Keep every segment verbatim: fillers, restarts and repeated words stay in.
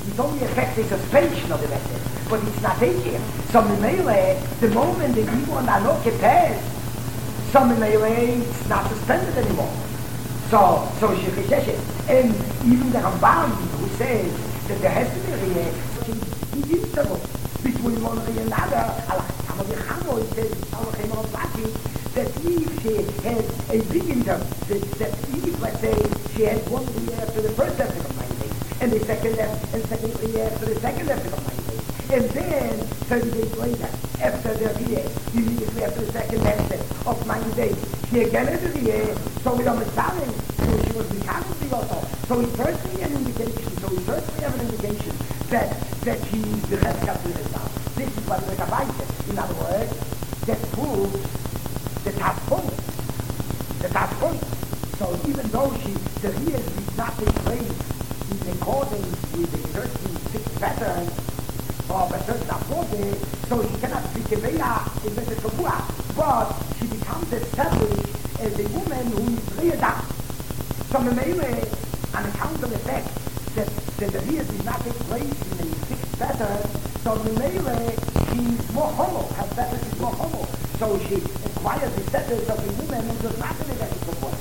It only affects the suspension of the vessel, but it's not taking. So Mimele, the moment the Ibon Anoke pass, so Mimele, it's not suspended anymore. So, so Shecheshet, and even the Ramban, who says that there has to be a interval between one and another, it says, that if she had a big interval, that, that if, let's say, she had one year after the first episode of ninety days, and the second and second year after the second episode of ninety days, and then thirty days later, after the year, immediately after the second episode of ninety days, she again had a year, so we don't understand, so she was becoming the author. So we certainly have an indication, so we certainly have an indication that, that she is the Cheskas in herself. This is what we're about. In other words, that proves the top point. The top point. So even though she, the real did not take place in accordance with a certain fixed pattern of a certain approach, so she cannot speak a Veya in Message Kabua, but she becomes established as a woman who is real down. So Memele, on account of the fact that, that the real did not take place in a fixed pattern, so Memele, she is more homo, her status is more homo. So she acquires the status of a woman who does not have a Message Kabua.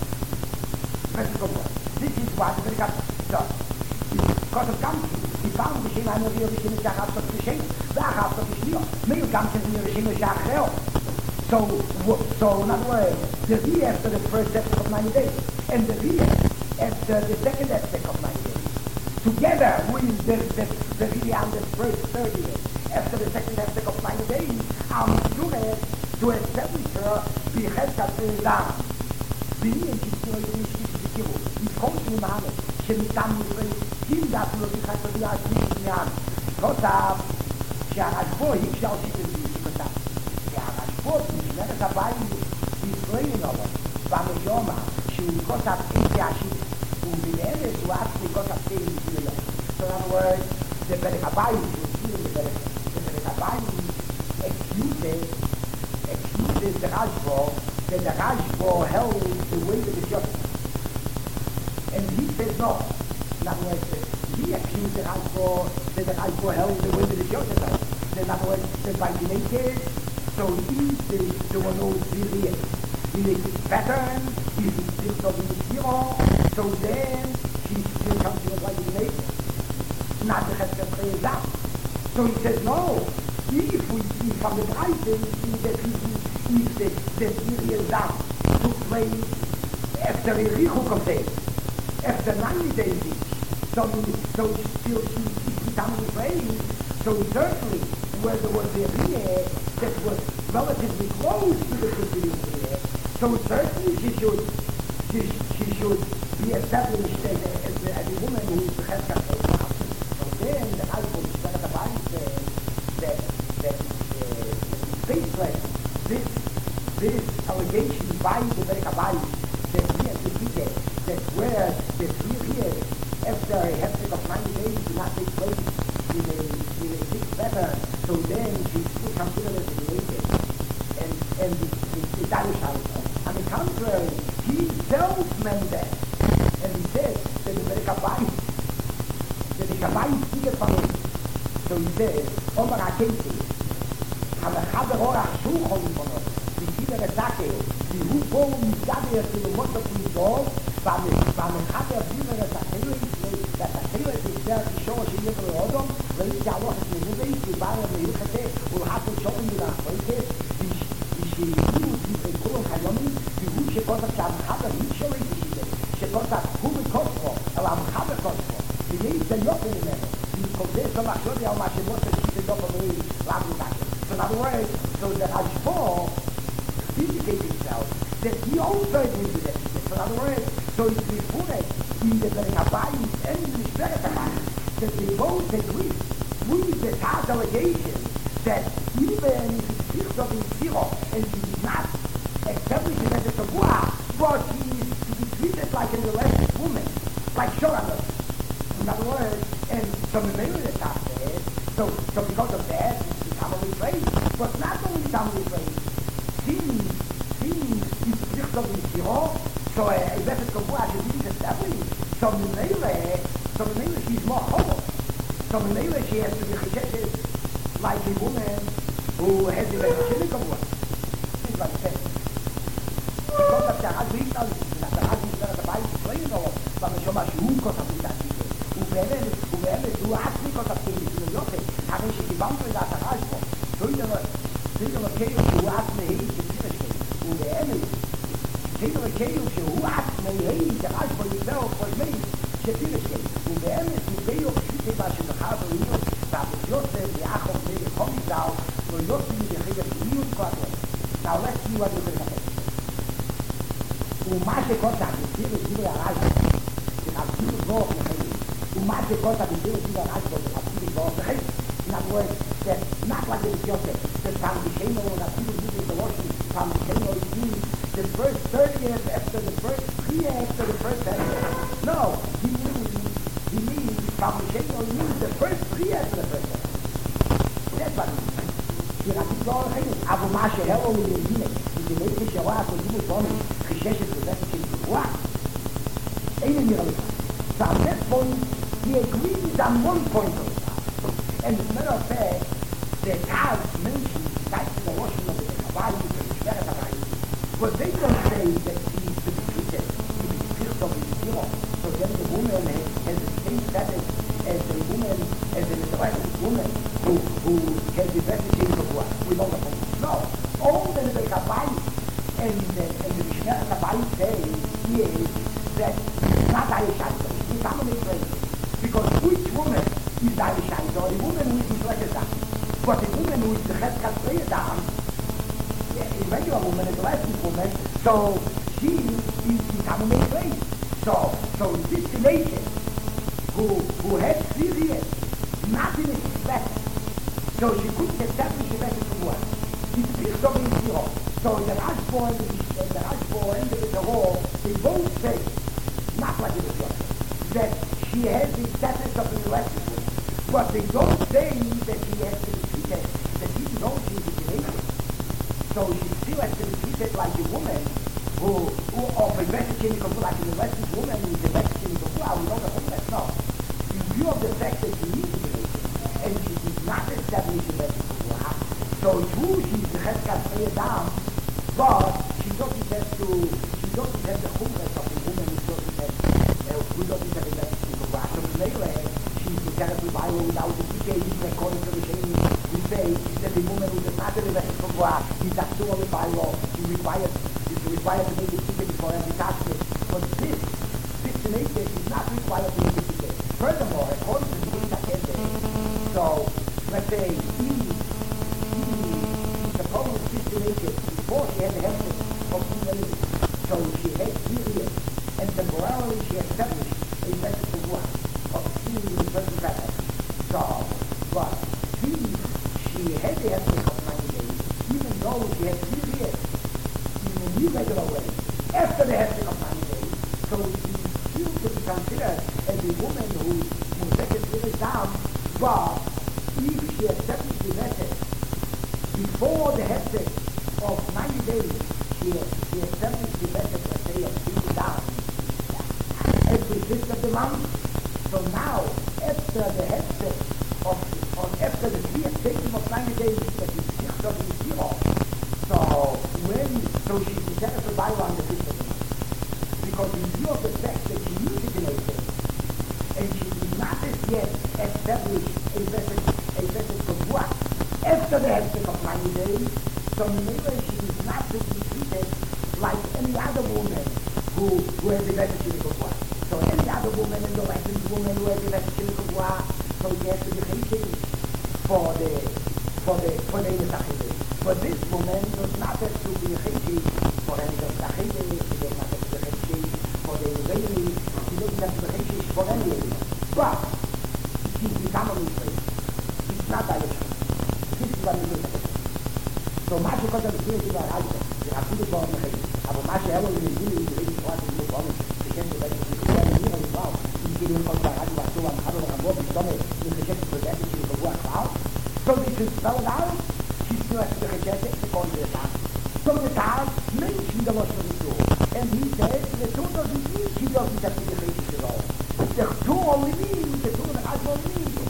This is what the got done. Because of Gamkin, die Frauen geschehen eine Rio Rishim Shachab of Geschehen, Shachab of Geschehen, Meo Gamkin Rio Rishim Shachab. So, so in other words, the Rio after the first episode of ninety days, and the Rio after the second episode of ninety days, together with the, the, the Rio and the first thirty days, after the second episode of ninety days, are Mishureh to establish her Becheskat Zah. Being תראו, לבחור שמענה, שניתן מפרי, אם דעתו לא תלכה תביעה השביעית מען. כותב שהרשבו הקשה אותי בזיזי כותב. שהרשבו משמרת הבית בישראל נובו, במז'ומה, שהוא כותב איזה השביעית, ובנאמס הוא עצמי כותב תהי מזילה. So in other words, the פרק הבית, הוא סיר לפרק, the פרק הבית, excuses, excuses the רשבו, that the Rashbo held the way to the judge. And he says no. In other words, he accused the Rashbo that the Rashbo held the way to the judge. In other words, the vaccinated, so he is the, the one who is really in a pattern, he is still of the zero, so then she still comes to the vaccinated. Not the Chesed down. So he says no. If we see from the Breite, we see that he if the, the serious down took place after a Richuk of days, after ninety days each, so, so still she is becoming afraid, so certainly where there was a Rie that was relatively close to the Christian Rie, so certainly she should, she, she should be established as a, as a, as a woman who is the Chesed Shachab. So then the Alpha Shachab Abay says that, that uh, faithless this this allegation by the Berekabai that we have to see that, that where the three years after a hectic of ninety days do not take place in a, in a fixed pattern, so then she still considered as related and and the, the, the Darish on the contrary, he himself meant that, and he said that the Berekabai that the Kabai is from him. So he says, Omar Akesi המחבר אור החשוך הוא מבונות, בגיל הרסקל, כי הוא פה הוא מתגבר כלומות בפנידור, והמחבר גיל הרסקל, והתחילו את הסדר הקישור שיהיה ברעודום, ראיתי הלוך את מנובי, ובא להילוך את זה, ולחת את שורים ולאחריתת, ושיהיו את כולם חיומים, והוא שכותב שהמחבר היא שורי בשילה, שכותב הוא מקוספו, אלא המחבר קוספו, ויהיה הזדיות ממנו, וכותב לא מחשוב על מה שמות השיטה לא פמרי, לעבוד דקה. So in other words, so that Ashbor indicates himself that he also agrees with that. So in other words, so it's reported in the Berekabayim and in the Berekabayim that they both agree with the Taz allegation that even if it's fixed up in zero and she is not established in as a Tabua, but she is to be treated like an elected woman, like Shoranos. In other words, and so the name of the Taz says, so, so because of that, family trade, but not only family trade. Since, since it's fixed up in zero, so a better Kabua should be established. So Mimele, so Mimele, she's more homo. So So in Leila, she has to be chesed like a woman who has the best chili come what. This is what it says. Because of the Hadith, that the Hadith that the Bible is playing over, but the Shoma Shuko of the Hadith. ובאמת, ובאמת, הוא עצמי כל תפקיד לפני יופי, הרי שקיבלנו את ההתחלה שלו, תראו לקיים שהוא עצמי היי שצירה שלי, ובאמת, תראו לקיים שהוא עצמי היי שרש בו יותר או כל מי שצירה שלי, ובאמת, תראו פשוטי מה שמחר בריאות, ואבו יוסף ואחו בני לחומי זל, לא יוסי מלכי בריאות קודם. Now let's see what you're going to say. ומה שכל תחקיד, תראו תראו הרעש, תחקיד לא לחיים. ומה שכל תבידיר אותי לרעש בו, ורציתי בו אחרי, in other words, that not like it is Yosef, that פעם בשיינו, רציתי בו בראשי, פעם בשיינו, it means the first thirty years after the first, three years after the first thirty. No, he means, he means, פעם בשיינו, he means the first three years after the first thirty. That's what he means. כי רציתי בו אחרי, אבל מה שהראו לי להבינה, זה לא יצא שרואה, הקודמים אותנו, חששת וזאת של גבוה, אין לי נראה לך. So at this point, he agrees on one point of it. And as a matter of fact, the Taz mentions, that's the washing of the Hawaii, the Shveret Hawaii, but they don't say that he's the treated, he is pierced of his hero. So then the woman has, has the same status as the woman, as the Israeli woman who, who has the best change of what? We don't know. No. All that the Hawaii and the, and the Shveret Hawaii say is that it's not Aisha. Because which woman is the Aisha, or the woman who is the Shveret. But the woman who is the Cheskas Shveret, a regular woman, is the lesbian woman, so she is the Tamamei Shveret. So, so this nation who, who had three years, nothing is expected. So she couldn't establish a better to work. She's pierced over his hero. So the Rashbo and the, the Rashbo and the Tehor, they both say, not like it was, that she has the status of an elected woman. But they don't say that she has to be treated, that she knows she is a lady. So she still has to be treated like a woman who, who of a better chemical, like an elected woman who is a better chemical. Well, we know the whole that's not. In view of the fact that she is a lady, and she did not establish a better chemical, so true, she's the Cheskas Shveret down, but she doesn't have to, she doesn't have the chumras of a woman who doesn't have, uh, who doesn't have a better chemical. So Meile, she's the terrible Bible without the decades, according to the shame, we say that the woman who does not have a better chemical is actually Bible, she requires, is required to make a ticket before every attachment. But this, this naked is not required to make a ticket. Furthermore, according to the Mishnah, so let's say he, he, he supposed to naked before she had the health of female, so she had period, and temporarily she established a method of work of seeing the person better. So, but she, she had the health of ninety days, even though she had period in a new regular way after the health of ninety days, so she still to be considered as a woman who will take it really down, but if she established the method before the health of ninety days, she, she established the method, let's say, of being down every fifth of the month. So now, after the health of, of after the three of ninety days, that is six of the zero. So when, so she decided to buy on the fifth of the month. Because in view of the fact that she mutilated, and she did not as yet establish a method, a method of what? After the health of ninety days, so maybe she is not to be treated like any other woman who, who has a better chemical work. So any other woman in the licensed woman who has a better chemical work, so she has to be treated for the for the for the Nesachide. But this woman does not have to be treated for any Nesachide, she does not have to be treated for the lady, she doesn't have to be treated for any lady. But she's become a mistake. It's not that issue. This is what we do. So מה שקודם מכיר אותי בהרעייה, זה אפילו כבר מחיים. אבל מה שהאלו למדים לי, זה להגיד תורה תגידו פעמים, שכן שבאתי שכתובי הנמיר אני כבר, אם כאילו לכל בהרעייה ועשו המחר ולרמות, ושתומר, אם חשבת בבאתי של קבוע כבר, so this is spelled out, she's still has to חשבת, according to the time. So the time mentioned the loss of the tool, and he said, the tool doesn't mean she doesn't have to be חשבת שלו. The tool only means, the tool only means,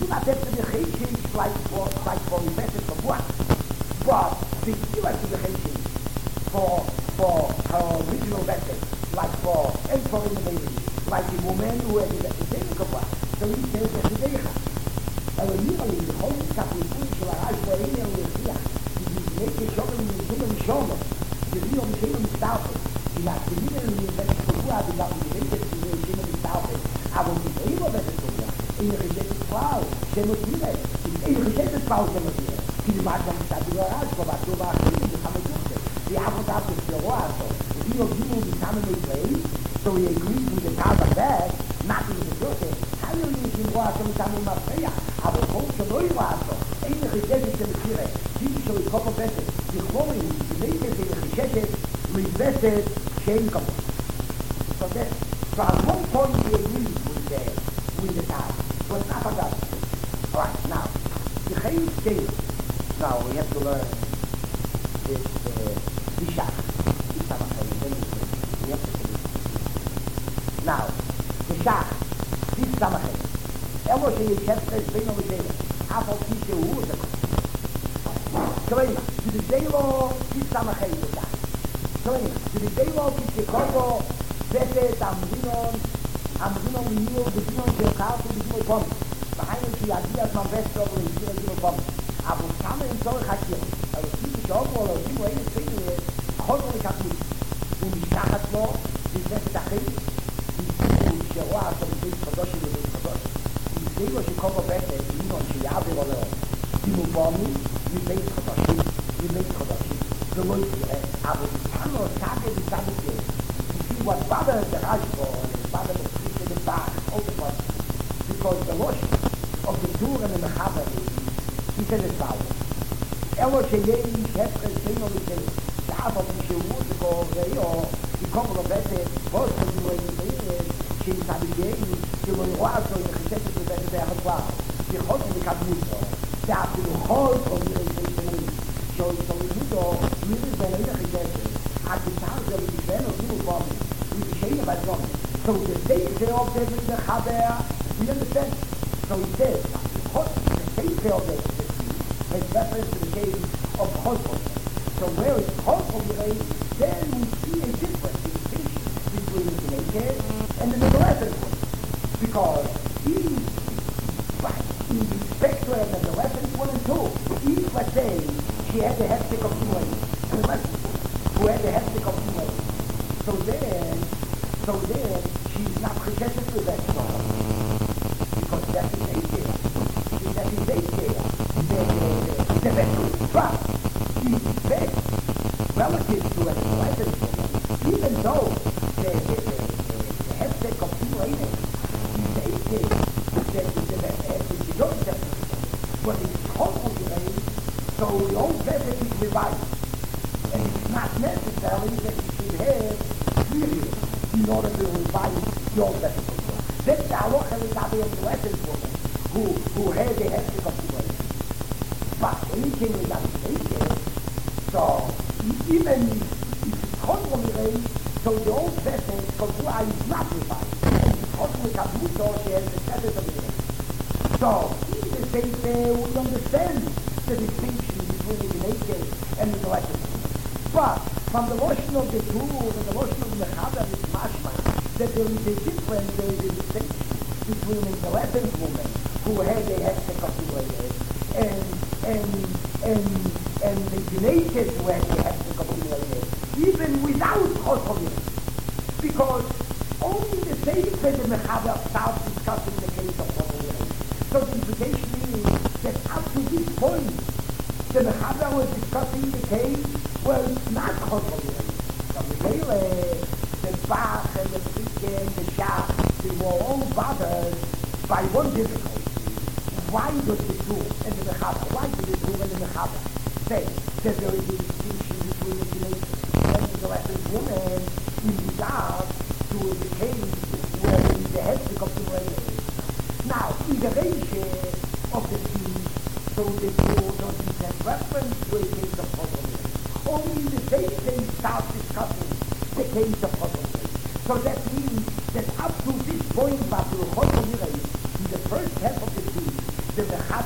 not that the Cheshire like for like for invested for what, but the Kila to the Cheshire for for her original method, like for entering the baby, like the woman who had the Zaynikova. So he says that the Decha. And immediately the whole stuff is going to arise for any of the Sia. He makes a show in the Zimmer Shomer. The real Zimmer Staufe. He has the middle in the invested for what, he got the latest in the Zimmer Staufe. I will be able to do that. In the rejected Frau, she must be there. In the rejected Frau, she must be there. Die maakt dan staat die wel uit, maar door waar ze in de gaan we doen. Die avond had dus de roazo. Die of die die samen mee play, so he agrees with the time of that, not in the doctor. How you use in roazo met samen maar vrija. Aber gewoon zo nooit roazo. Enige gezegd te messieren. Die is zo in koppel beter. Die gewoon in de meeste in de gezegd, revested, geen koppel. So that, so at one point he agrees with the, with the time. But not for that. All right, now, the geen scale. Now we have to learn this Bishach. We have to finish. Now, Bishach, this Samachet. Elo sheyechefres beino v'zelo. Afal kishe hu zeko. Shoyma, to the Zelo, this Samachet Bishach. Shoyma, to the Zelo kishe kogo, vetet amdinon, amdinon v'niyo, v'dinon she'okaatu, v'dinon pomi. V'hainu ki adiyas man vesto, v'dinon v'dinon pomi. Aber kann man in solch Hakir, weil es gibt sich auch wohl, die wo eine Szene ist, konnte ich auch nicht. Und ich sage es noch, die Sätze der Kind, die Scheroa, so die Sätze Verdoshi, die Sätze Verdoshi. Die Sätze, die kommen besser, die Sätze, die Jabe, die Mubami, die Sätze Verdoshi, die Sätze Verdoshi. So läuft sie, aber ich kann nur sagen, die Sätze gehen. You see what Baba the Rajbo, and Baba the Priest in the back, all the ones, because the losh of the Tur and the Mechaber is, he said it's foul. Elo sheyei shefres sheino v'zelo. Sha'afal kishe hu zeko ve'yo, the couple of better, both of you in the Beirut, she'im tabiyei, she'lo yiroazo, yecheshetet v'better ve'achotwa. Yichot v'kabmuto. She'afilu chol from yirei she'im. She'o yisolimuto, yirei v'be'nei yecheshetet. At the time of the event of Yimu Bami, with the she'im v'azon. So the state of the Chaber, we understand. So he says, the state of the has reference to the case of Chosbon. So where it's Chosbon, then we see a difference, a distinction between the naked and the adolescent one. Because in, in respect to an adolescent woman too, if, let's say, she had the heptic of two ways, an adolescent woman who had the heptic of two ways, so then, so then, she's not protected with that song. Because that's his age. That's his age. The best, but he's best relative to an adolescent woman, even though the the the the heptic of two ladies, he's age that the best heptic is not that, but it's culturally, so the old method is revived, and it's not necessary that you should have period in order to revive the old method. That's the halacha regarding an adolescent woman who who had the heptic of two ladies. But anything is not related, so even if it's contrary, so the old method for why is not revived, and it's contrary to she has the method of the So in the same way we understand the distinction between the naked and the electric. But from the notion of the tool and the notion of the Mechaber is mashma, that there is a difference, there is a distinction between an adolescent woman who had a hectic of the and and and and the naked where they have to communicate, even without Chosbon. Because only the same that the Mechaber starts discussing the case of Chosbon. So the implication is that up to this point, the Mechaber was discussing the case where it's not Chosbon. So the Mele, the Bach and the Frike and the Shach, they were all bothered by one difficulty. Why does the Tur and the Mechaber, why do the Tur and the Mechaber say that there is a distinction between the teenage and the adolescent woman in regard to the case where there is a hectic of the race? Now, in the ratio of the two, so the Tur doesn't have reference to a case of Chosbon. Only in the same day starts discussing the case of Chosbon. So that means that up to this point, Batu Chosbon, in the first half of the two, the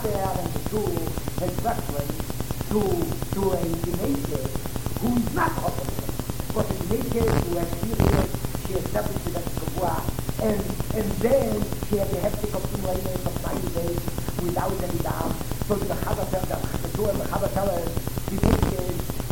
er and to his reference to to a teenager who is not honorable, but a teenager who has serious, she established that Kabua, and and then she had the hectic of two years of ninety days without any doubt. So the Chava tell the two and the Chava tell her teenager,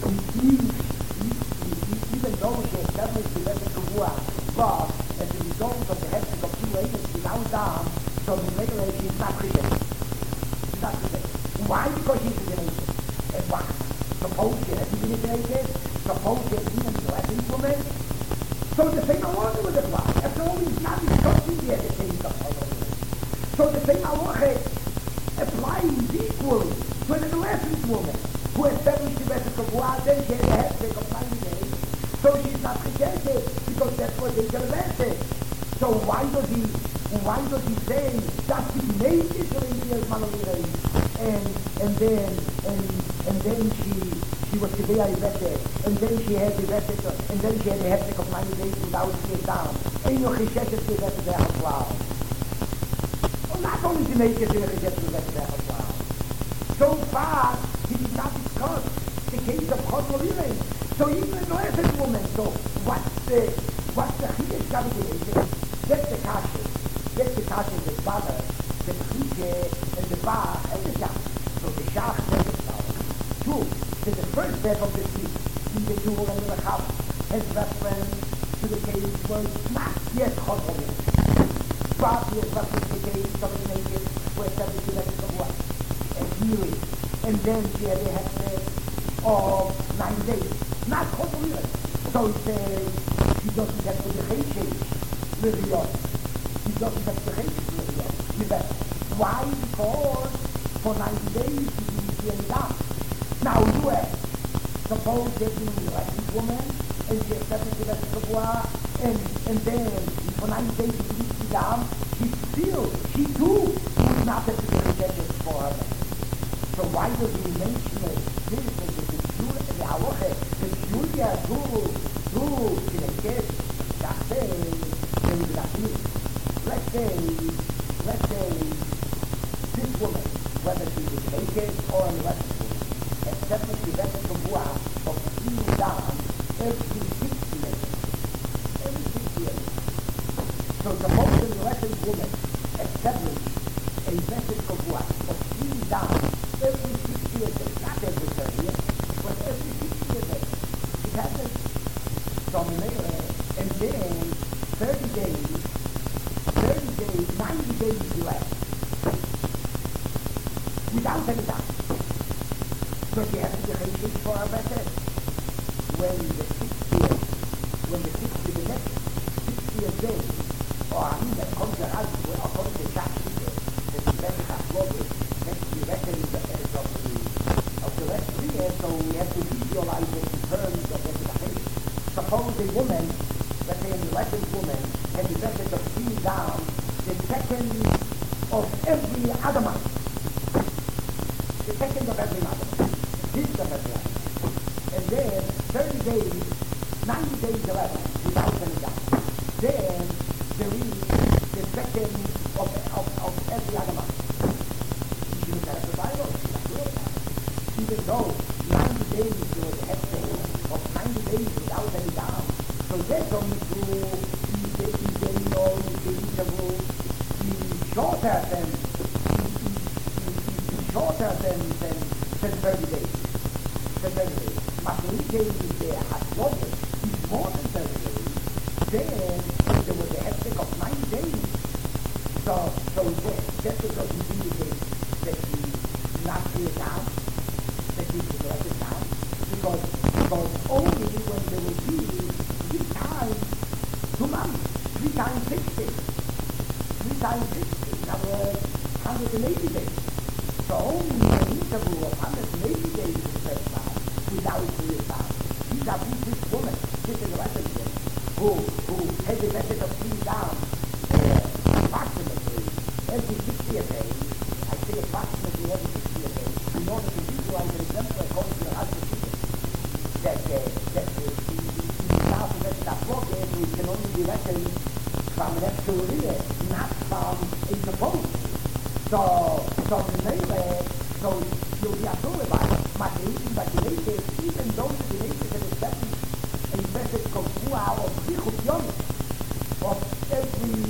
even though she established the best Kabua, but as a result of the hectic of two years without doubt, so the regular she is not Christian. She's not Christian. Why? Because she's a teenager. And why? Suppose she has been a teenager. Suppose she has been a blessing woman. So the same along with the class. After all, he's not discussing the education of other women. So the same halacha applies equally to an adolescent woman who established the best of war, then she had a headache of ninety days. So she's not rejected because that's what they can advance. So why does he why does he say that the teenager shall be as Manolira and and then and and then she she was to be arrested, and then she had the arrested, and then she had a hectic of ninety days without being down. And you rejected the rest of the house. Well, not only to make it, they rejected the rest of the house. So far, he did not discuss the case of Chodolire. So even a blessed woman, so what's the, what's the Chidesh Gavidiation? That's the Kasha. That's the Kasha, the father, the Chide, and the Bar, and the Shach. So the Shach and the Shach. Two, to the first step of the speech, in the Jewel and the Chaf, has reference to the case was not yet Chodolire. But he has reference to the case of the naked, who established the rest of what? And healing. And then she had a hectic of nine days. Not Chodolire. So he says, she doesn't have to be Chesed, Liriot. She doesn't have to Chesed, Liriot. Why? Because for ninety days she didn't see any down. Now you ask, suppose there's been a elected woman, and she accepted the rest of war, and, and then for ninety days she didn't see down, she still, she too, would not have to be rejected for her. So why does he mention it? This is the Julia, the Halacha, the Julia, do, do, Kineket, let's say, let's say, let's say, this woman, whether she is naked or an elected woman, established the rest of war of seeing down every six years. Every six years. So suppose an elected woman established a message of war of seeing down every six years, not every thirty years, but every six years. It happens from there, and then thirty days, thirty days, ninety days left, without any doubt. So she has to be Chesed for her better. When the sixth year, when the sixth year, the next sixtieth day, or I mean that comes around, according to Shach, that the best has global, next year, reckoning the end of the, of the last three years, so we have to visualize it in terms of what is happening. Suppose a woman, let's say an elected woman, has the message of seeing down the second of every other month. The second of every other month. This of every other month. And then thirty days, ninety days eleven, without any doubt. Then there is the second of, of, of every other month. She looked at the Bible, she was doing that. Even though ninety days there was a hectic of ninety days without any doubt. So that's only true in the Israel, in the interval, is shorter than is shorter than than than thirty days. Than thirty days. But the days is there as long as is more than thirty days. Then there was a hectic of ninety days. So so that that doesn't indicate that he not clear down, that he neglected down, because because only when there will be three times two months, three times sixty, three times sixty, in other words, one hundred eighty days. So only an interval of one hundred eighty days is the first time, without clear down. These are this woman, this is a resident, who, who has the method of clearing down uh, approximately every sixtieth day, I say approximately every sixtieth day, in order to visualize an example according to the husband that uh, that uh, the, the, the south of that program which can only be reckoned from an actual year, not from a supposed. So So the Mele, so you'll be a tool about it. But the nature, even those the nature that is setting a message of four hours, of every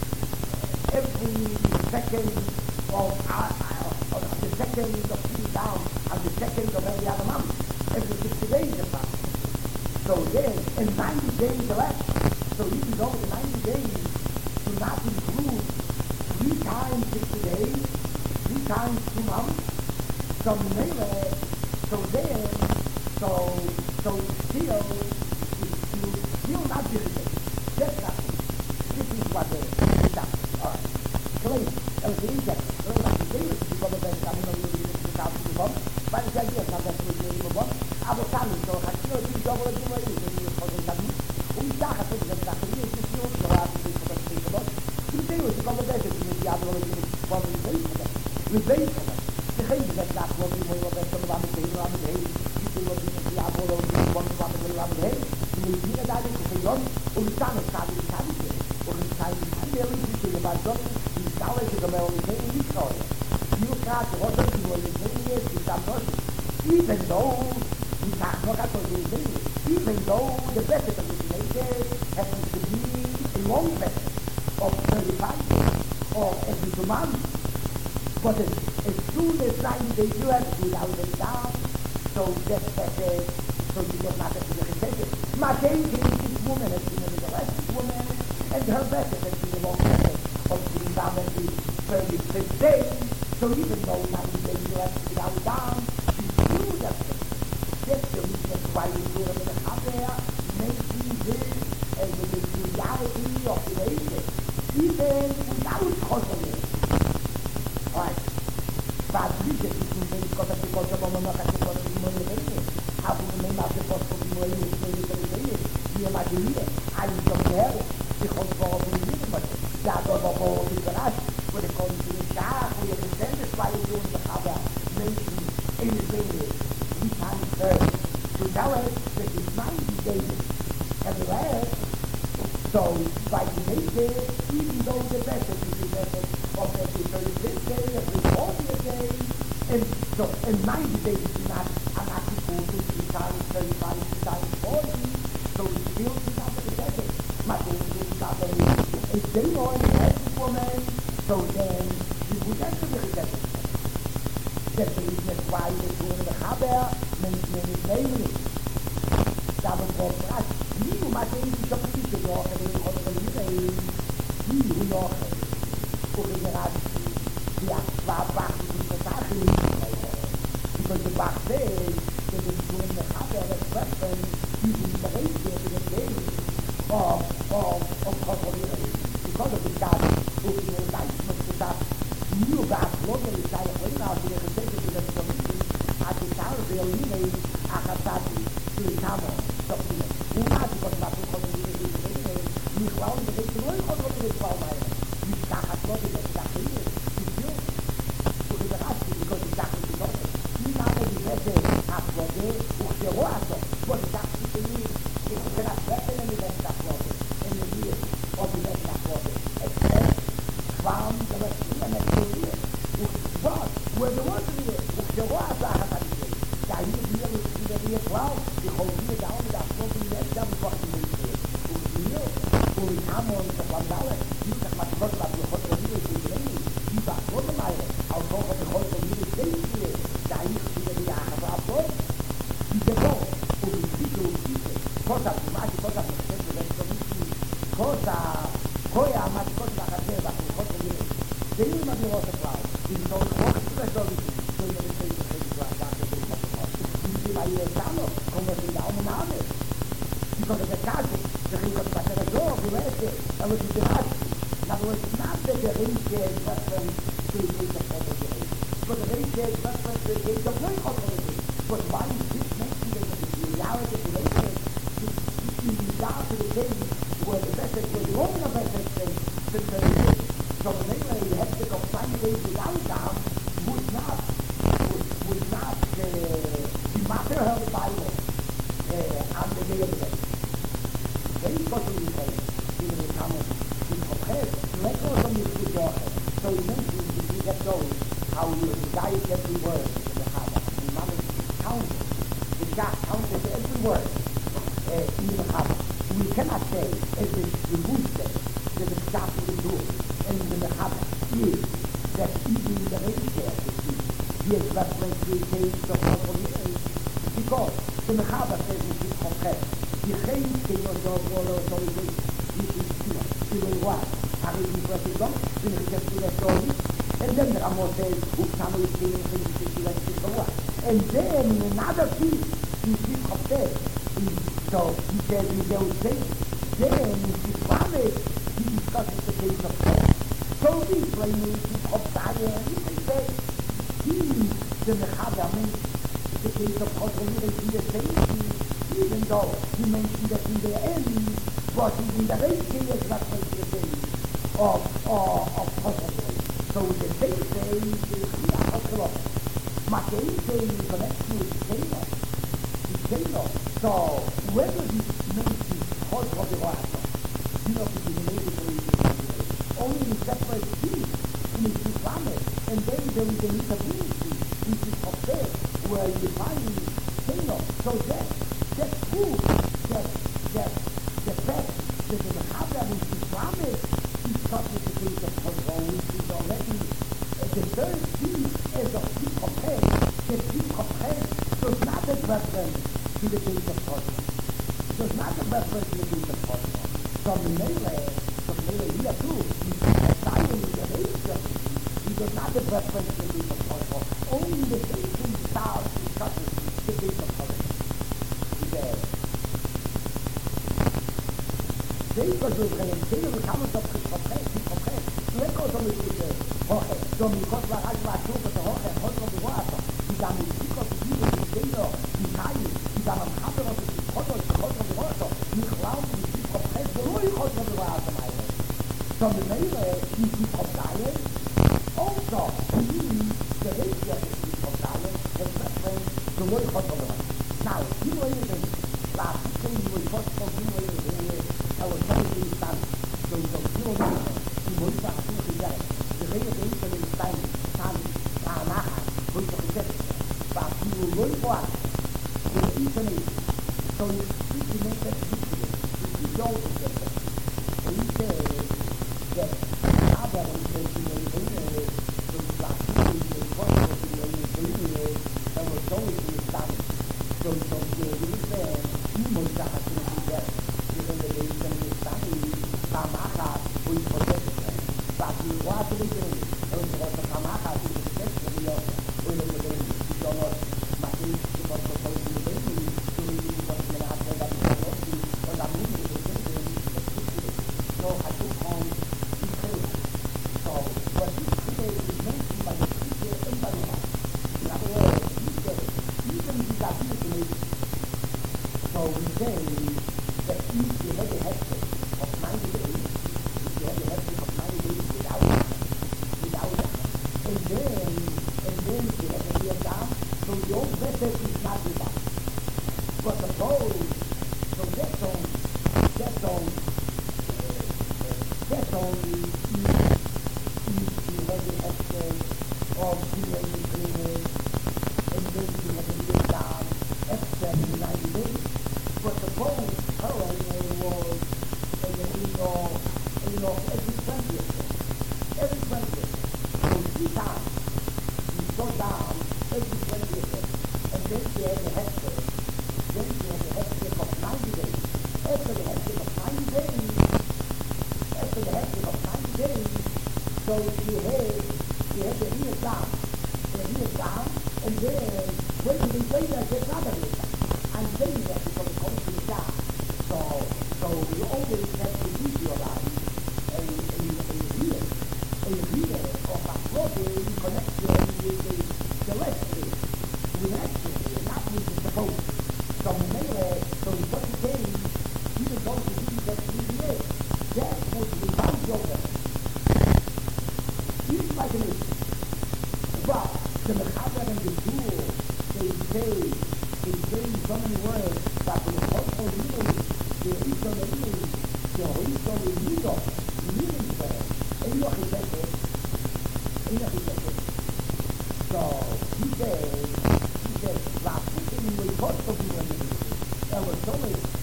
every second of, uh, of the second of three down and the second of every other month, every sixty days in fact. So then, in ninety days left, so even though the ninety days do not include three times sixty days, three times two months, so melee, so then, so, so still, it's still, still not difficult. Just nothing. This is what the is done. All right. Claim, el que dice, claim la idea, si como ven camino de identificar su bom, para que allí es la de su mismo bom, abotando, so hakino di doble di mai, di cosa da di, un daga per la categoria di sessione, lo ha di cosa da di bom. Di teo si come vede di diavolo di bom di veicolo. Di veicolo. Se geen dat laat wordt die mooi wat dan waar met heen waar met heen. Die teo di diavolo di bom waar met waar met heen. Die die daar die gejon, om staan staat die staat die. Und es kann nicht anwählen, die Dinge bei Gott, die Sauerliche Gemeinde nicht nicht neu. Die Ukraine, die Rotter, die wollen nicht mehr, die sagen Gott, even though, die sagen noch einmal die Dinge, even though the best of the nation happens to be a long method of thirty-five or every two months, but as, as soon as ninety days you have to do it out and down, so that's better, so you don't have to be rejected. My case is this woman has been a arrested woman, and her method has been a long method of being down at the thirty-fifth day, so even though ninety days you have to be out down, she's still just that's the reason why we do it in the hot air, making this and with the reality of the nation, even without causing it. Alright, but we get to do things because of the culture of the Maka, the culture of the Maka, how do we name out the culture of the Maka, the Maka, I don't care. Die komt wel van de maar ja, dat was wel in de raad. Voor de koningin daar, voor je gezenders, waar je doen te gaan, mensen in het leven, die gaan terug. To tell us that it's ninety days and the last, so by the nature, even though the message is the message of every thirty-fifth day, every fortieth day, and so in ninety days is not an article to three times thirty-five, three times forty, so it's still two times the message. Maar toen is they know in the head woman, so then you would have to be rejected. That's the reason why they do in the Haber, mensen in het leven is. Daar wordt wel gevraagd. Nieuw, maar het is op de fiets nog, en ik had er iedereen. Nieuw nog. Voor de generatie, ja, waar wacht ik niet met haar geliefd. Because the back days, that is doing the Haber, that question, using the ratio in the game. Of, of, of controleren. Because of the God, who in the enlightenment to that new God, Lord, is I have now been represented to the community, at the town of the Olime, Akatati, to the Tamo, something. Who not because of the community, you found the way to know how to do it for my life. You can't have not in the Sahel, you feel. So the rest, because it's actually not. You not only have the Afro, or the Roato, but it's actually it's not better than the best water in the year of the best water, except from the West and the Korea. But where the water is, the water has a day. Now you deal with the year twelve, the whole year down with that floating left down the bottom of the year. Who we come on the one dollar, you can much more about the whole year to the lady. You got one of my I'll go for the whole year this year. Now you see the year of our boat. You can go. Who we see to cosa más cosa presente del comité cosa cosa más cosa que hacer bajo el otro nivel de una de los otros y no lo que se resuelve yo no le estoy diciendo a la gente de otro y si va a ir estando como si la humanidad y con el caso de que lo que pasa es yo que ves a lo que te hace la verdad de que rinde el patrón que es el otro nivel porque rinde el patrón que es el otro nivel pues va a ir reality of the nation is down to the thing where the message was the only message to the nation. So the nation you have to go five days without down would not would, would not uh, be matter of the Bible uh, on the day of the day. Very possibly say, in the comment, in compared, let go from this good daughter. So he mentions if you get those how you recite every word in the Chabad. And Mama counted. The Shach counted every word uh, in the Chabad. We cannot say, as the Rebbe said, that the Shach in the Dur and in the Chabad is that even the Reisha he has reference to the case of the because the Chabad says it is concrete. The Chaim cannot go all authority. This is Tua. He will watch. Avec une précédente, une récapitulation and then the Rambam says, oops, how many things can you see like this or what? And then in another piece, he sees Chopter. So he says, he will say, then in his family, he discusses the case of Chopter. So this way, he sees Chopter, and he can say, he, the Mechaber, means the case of Chopter, he will see the same thing, even though he mentioned that in the end, but in the right case, it's not like the same. Of, of, of possibly. So the same day is the Apocalypse. But the day is connected with the Taylor. The Taylor. So whether this mentions Chod of the Rasa, you know, it is related to the only in separate piece in the Islamic, and then there is an intervention in the Chopter where you find Taylor. So that, that proves that, that the fact that the Mechaber in Islamic such as the case of control, which is already uh, the third piece as of deep compress. The deep compress does not have reference to the case of control. Does not have reference to the case of control. So the Melee, so the Melee here too, is silent in the nature. He does not have reference to the case of control. Only the case in stars discusses the case of control. He says, Seiko so bringen, Seiko so kann man doch komplett, komplett. Seiko so mit der Hoche, so mit Gott war halt mal so der Hoche, Hoche und Wasser. Die da mit Seiko so die Seiko, die Teil, die da am Kaper und die Hoche, Hoche und Wasser. Nicht glauben, die komplett, so nur Hoche und Wasser meine. So mit Meile, die die komplett. Also, die der Rechte ist komplett, das Reference so nur Hoche und Wasser. Now, you know anything? Last thing we first of you know anything. I was trying to understand. So it's a few of them. You want to have to get it. The way of the Israel is time, time, Anaha, going to get it. But you will learn what? The Israel. So it's pretty much that Israel. It's the old Israel. So he says that Abba is taking a Israel. So it's like he is a person of the Israel that was always in the time. So it's a few of them. You want to have to get it. Kamacha, who is protected. But you want to be doing it. So it's also Kamacha, who is protected. We are doing it again. We don't know. But it's supposed to go to the baby. So we do what we have to do. That is not what we do. And I'm moving to the baby. So I took on this case. So what this case is mentioned by the teacher and by the man. In other words, he said, even if it's ability, so we say that if you have a headset, of ninety days, if you have a husband of ninety days without without that. And then, and then you have to be down, so your method is not enough. But suppose, so that's on, that's on, uh, that's only if, if you have a husband of doing the cleaning, and then you have to be down extra in ninety days. But suppose, her was you know, you know, every twentieth, every twentieth, so three times, you go down every twentieth, and then you have a hectare, then you have a hectare of ninety days. After the hectare of ninety days, after the hectare of ninety days, so she had, she had the rear down, the rear down, and then, when you wait, I get another rear down, and then you have to go to the down. So, so you always have to visualize a, a, a real, a real of a protein connection with the celestial, with actually, not with the supposed. So melee, so in such a case, even though the reading that we did, that would be my joker. Even like an issue. But the Mechaber and the Jewel, they say, they say so many words, that the whole really the hizo de mí, que hizo de mí, miren ustedes, ellos arquitectos, ellos arquitectos,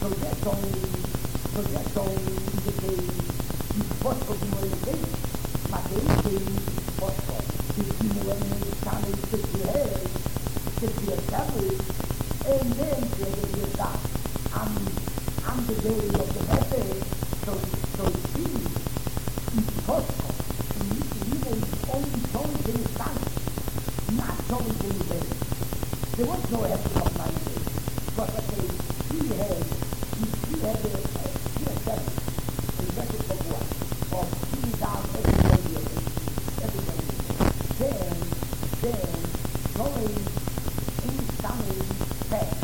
progetto, progetto che il posto di morire, ma che il posto che si muove nel cane che si è, che si è established, and then there is that. I'm, I'm the day of the method, so, so see, it's possible. Even only showing things done, not showing things there. There was no heaven of nine days. But I say, he had, he, he had a, he had seven, a record of what? Of seeing down every day of it, every day of it. Then, then, going in summer past,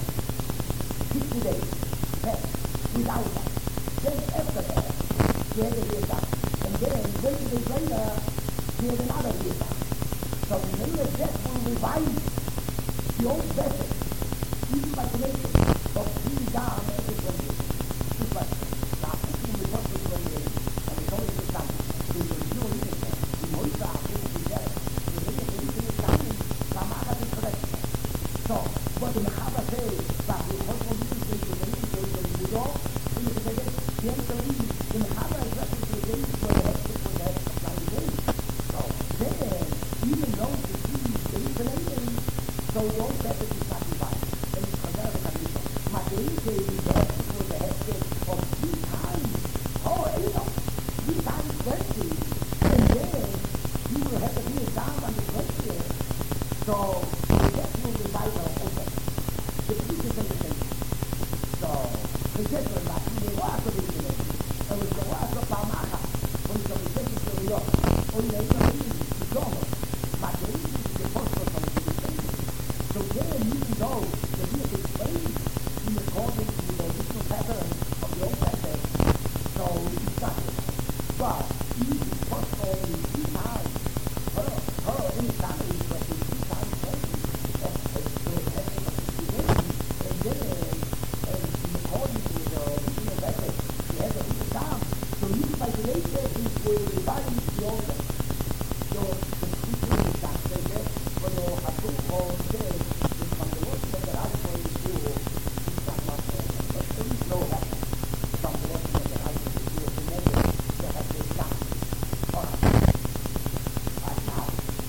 sixty days past, without that. Then after that, he had a year down. And then, twenty days later, he had another year down. So maybe that will revive the old vessel, even by creation, of being down every twenty years. Just like now, putting the first twenty years, and it's always the sun. So you're doing it there. You know, it's out, it's together. You're doing it, it's in the sun, some other things correct. So, what the Mechaba says, that the whole community says, the name says, the Buddha, and the Buddha, the answer is, the Mechaba is referring to the days where the head was the head of ninety days. So, then, even though the sea is isolated, so those methods is not divided. And it's considered a condition. But the Inca is the head was the head of three times. Oh, you know, three times twenty. And then, you will have to be down on the twentieth. So, the death will divide our open. The police is the same. So, the death will not be the water of the village. And with the water of Palmaca, when it's a mistake to the York, only the Inca is normal. But the Inca is the first one from the village. So then, even though the village is changed in accordance with the original pattern of the Old Testament, so it's not it. But even first of all, in three times, her, her and his family was in three times twenty. That's the pattern of the village. And then, and in accordance with the original pattern, she has a little time. So even by the nature is the dividing the Old Testament. So the creature is not there, but the Hatu or says, from the Lord said that I was going to do, it's not much there. But there is no help from the Lord said that I was going to do, to measure the help they got. Alright. Alright, now.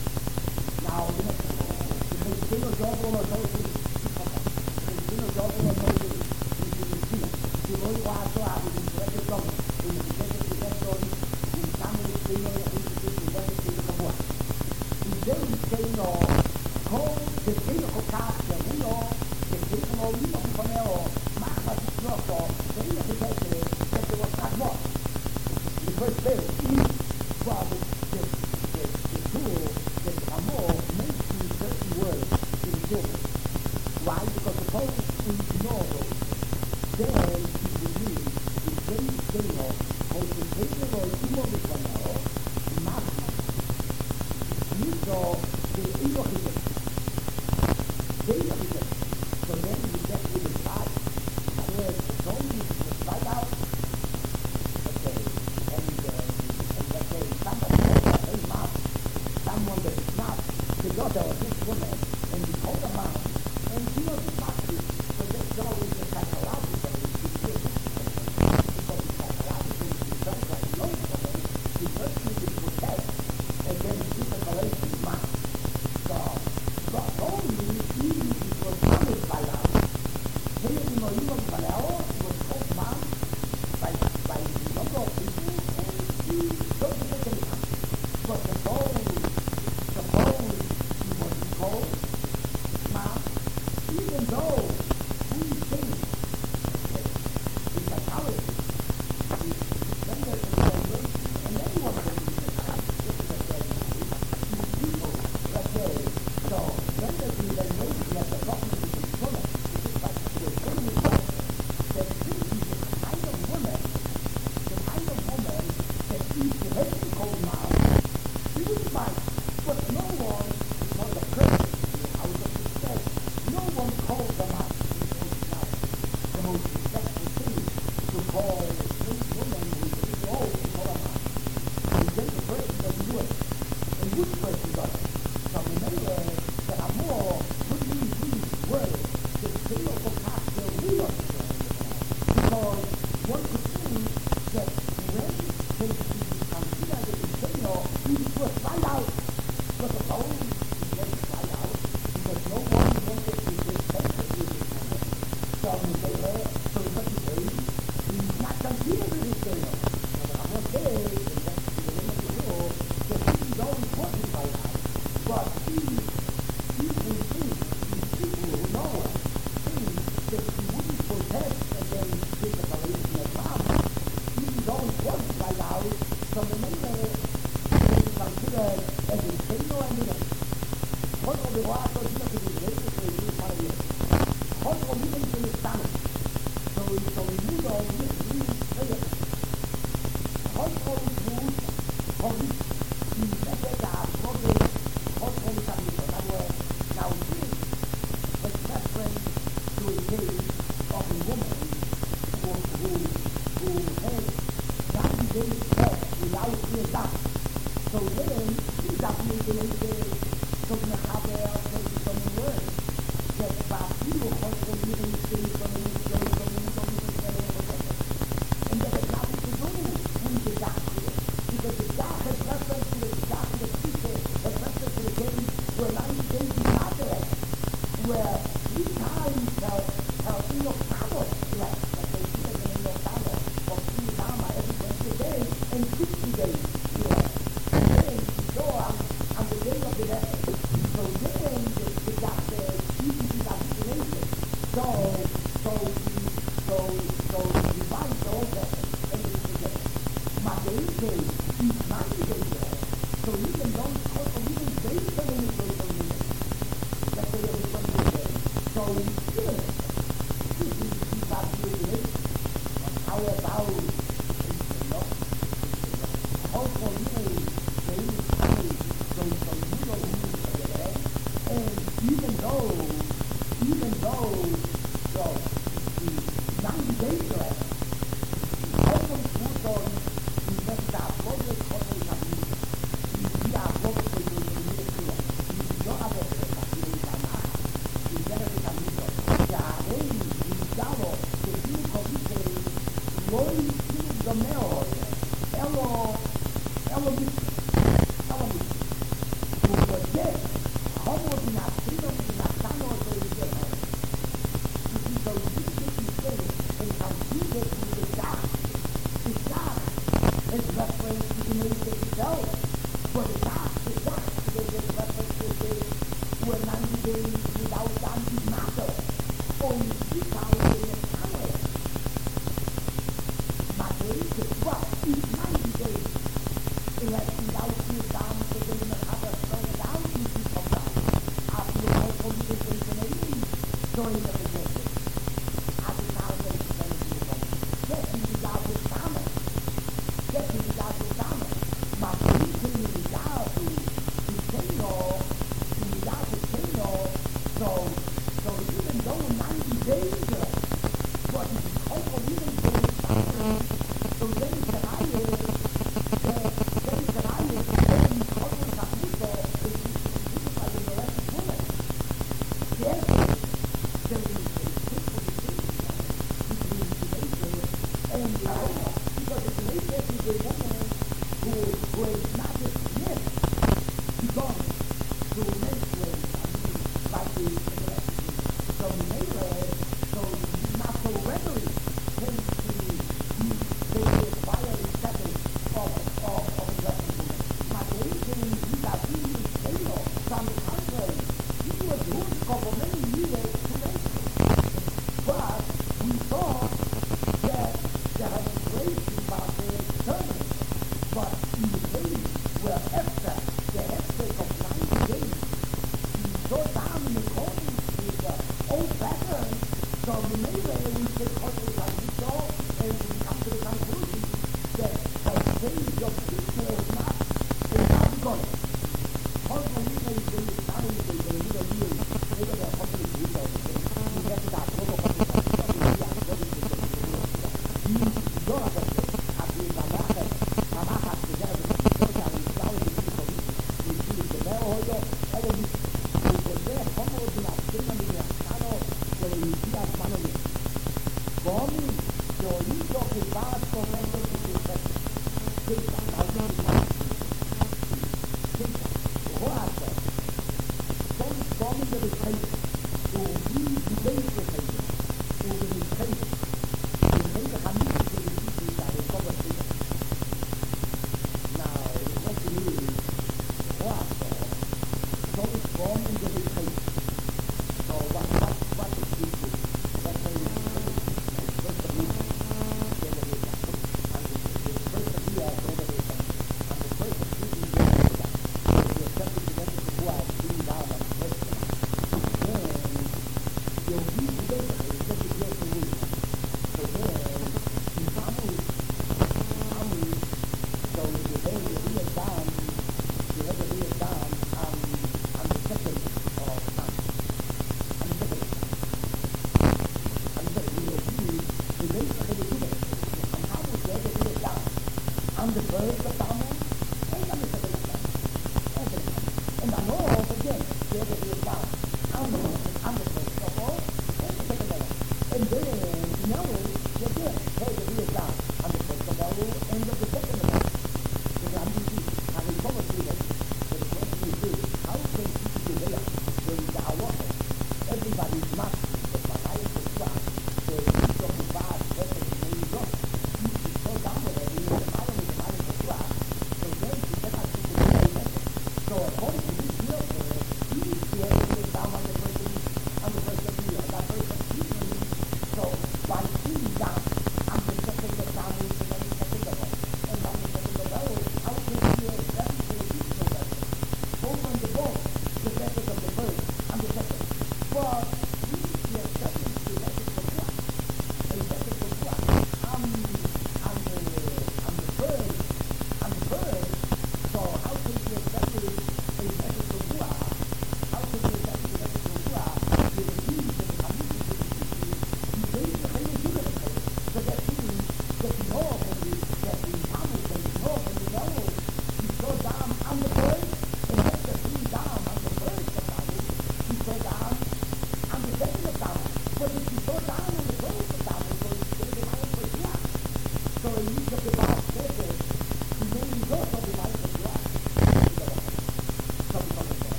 Now, the next one. The Medicino Jogo or Noise is the Medicino Jogo or Noise is the Medicino. Se voi quattro abiti in questo giorno, in il presente di questo in cambio di primo e in questo di questo di questo buono. Il vero destino con destino con cazzo, uno destino uno che fanno ma ma di troppo, se io ti dice che devo stare morto. The first verse is well, the, the, the tool that Amor makes you certain words in the children. Why? Because suppose we ignore those, then it will mean the same destino concentrato uno di fanno massimo. Visto che io che io che so then you get with the side. Otherwise, the only was right out. Okay, and, uh, and let's say somebody has a very mouth, someone that is not the daughter of this woman, and the older mom, and she was not this, so that's always a psychological situation. Because it's psychological, it's very, very logical. The person is protect against difficult mind. So, God only, even if it was coming by us, here in the Union Valero, it was called man by, by the number of people, and he doesn't make any sense. But suppose, suppose he was called man, even though we think רואה אותו אימא כדורגל וכדורגל מה יהיה. חוד עולים זה מסתנו. So so you know this is fair. Hot holy food, holy in method of holy hot holy family. That way now this is reference to a case of a woman who who who had ninety days left without being done. So then she got me to make a so we have a some words that but you hot holy in the case of a and that is not to do with the doctor, because the doctor has reference to the doctor, the teacher has reference to the day where ninety days is not there, where three times tell, tell in your power left, like they see it in your power, or three times every twenty day, and sixty days left. And then you go on, on the day of the left. So then the, the doctor uses his explanation. So, so, so, so, divine the whole thing, and it's together. My day is ninety days left, so even though it's also even based on the days of the day, let's say every twenty days, so it's still it. This is the calculation of how about it's enough. Also, really, there is time, so, so you know who is together, and even though, even though, so, ninety days left, also put on in the public hotel cabinet. We are public to the ministry. We don't have a cabinet now. We get a cabinet. The arrange in Java, the new committee, Lori King the mayor, Hello, Hello, Hello, to protect how in a freedom in a tunnel of the river. So and computer with the dark. The dark is reference to the nature itself. For the dark, the dark is reference to the day where ninety days without time is matter. Only three times in the summer. Matter is what is ninety days. Unless without three times the day in the other slow down to the top down. After you have computer information, so in the beginning.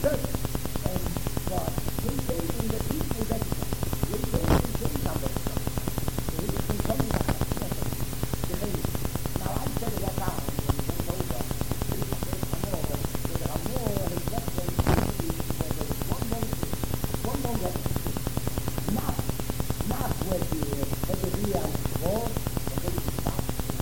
church. And God, they say in the people that they say they say number stuff. So he can tell me that. Now I said at that time when we went over, there are more and less than where there is one more one more reference. Not not where the where the real war, but where the stop.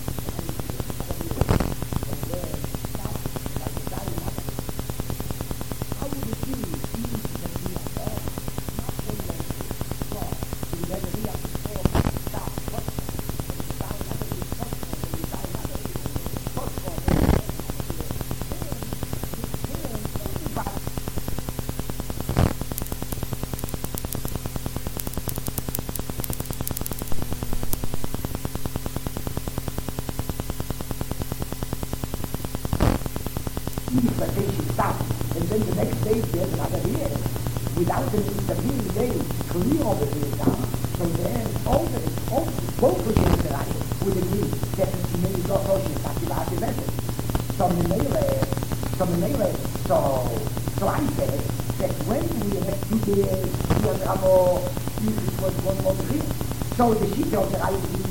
Expectation stops, and then the next day there's another year. Without an intervening day, clear over the down, so then all the all both machines that I would agree that the many locations have to have the method. So the melee, so the melee, so so I said that when we have two days, we have more uses was one more three. So the sheet of the I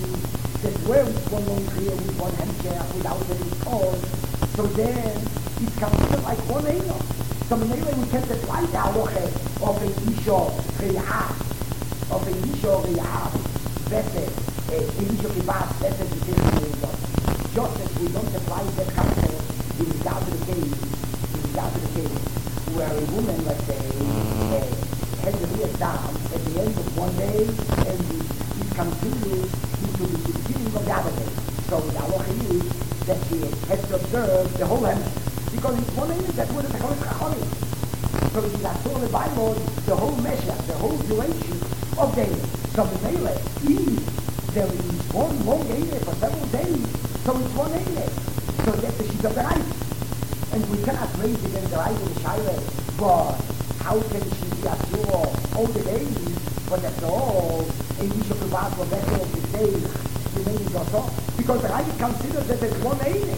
that where one more three with one handshake without any cause. So then it's considered like one angel. So maybe we can apply the halacha of a isha riyah, of a isha riyah, better, a isha kibbutz, better to take the angel. Just as we don't apply that concept in regard to the case, in regard to the case, where a woman, let's say, uh, has the rear down at the end of one day, and it continues into the beginning of the other day. So the halacha is that she has to observe the whole hemisphere. Because it's one thing that would have become Chachamim. So it is actually the Bible, the whole measure, the whole duration of days. So the Mele, if there is one long Eile for several days, so it's one Eile. So that's the sheet of the right. And we cannot raise against the right of the Shaila, but how can she be assured all the days, but that's all, and we should provide for better of the days, remaining or so, because the right considers that it's one Eile.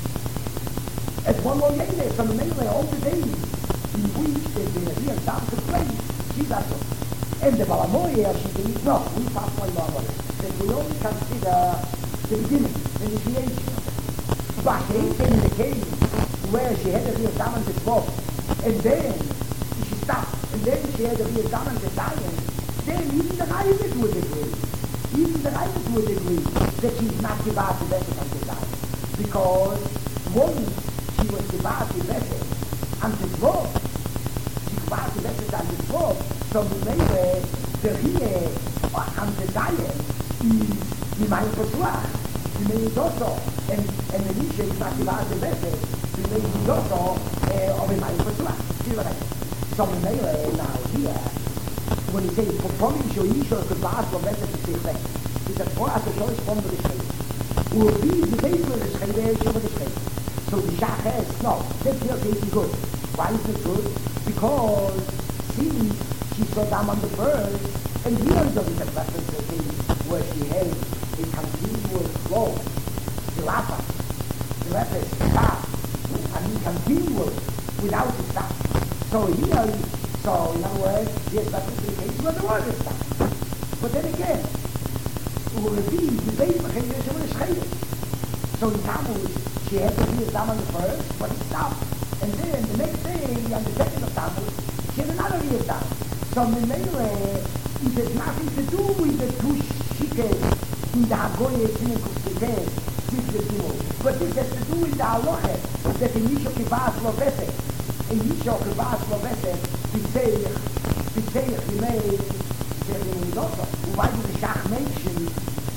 As one more day, so the melee all the days in which the real time to play, she's also. And the Balamoya, she thinks, no, we pass one Balamoya. That we only consider the beginning, the initiation. But in the case where she had a real time to smoke, and then she stopped, and then she had a real time to science, then even the Rabbis would agree. Even the Rabbis would agree that she's not about to better than the science. Because one she was gebaat die Wette an de Wurf. Sie gebaat die Wette an de Wurf. So the Meire, der hier an de Daie, die mein Versuch. Die Meire Dosso, en de Nische gebaat die Wette, die Meire Dosso, of in mein Versuch. See what I mean? So the Meire, now here, when he says, performing your Isha gebaat von Wette zu sich weg, ist das vor, als er schon ist von der Schrift. Und wie die Welt der Schrift, ist schon der Schrift. So the Shach has, no, that feels really good. Why is it good? Because see, she saw down on the bird, and here is a reference to the where she has a continuous flow. The Rafa, the Rafa is stop, I mean continuous, without a stop. So here, so in other words, here's that the case where the word is stop. But then again, we will be the base of the So in Tammuz, she had to be a Tammuz first, but it stopped. And then the next day, on the second of Tammuz, she had another year down. So in Melee, it has nothing to do with the two shikes in the Hagoye Sinekukite, but this has to do with the Haloche, that in Yisho Kibbutz Lovese, in Yisho Kibbutz Lovese, Piseich, Piseich, Yimei, Zerimudoso, why did the Shach mention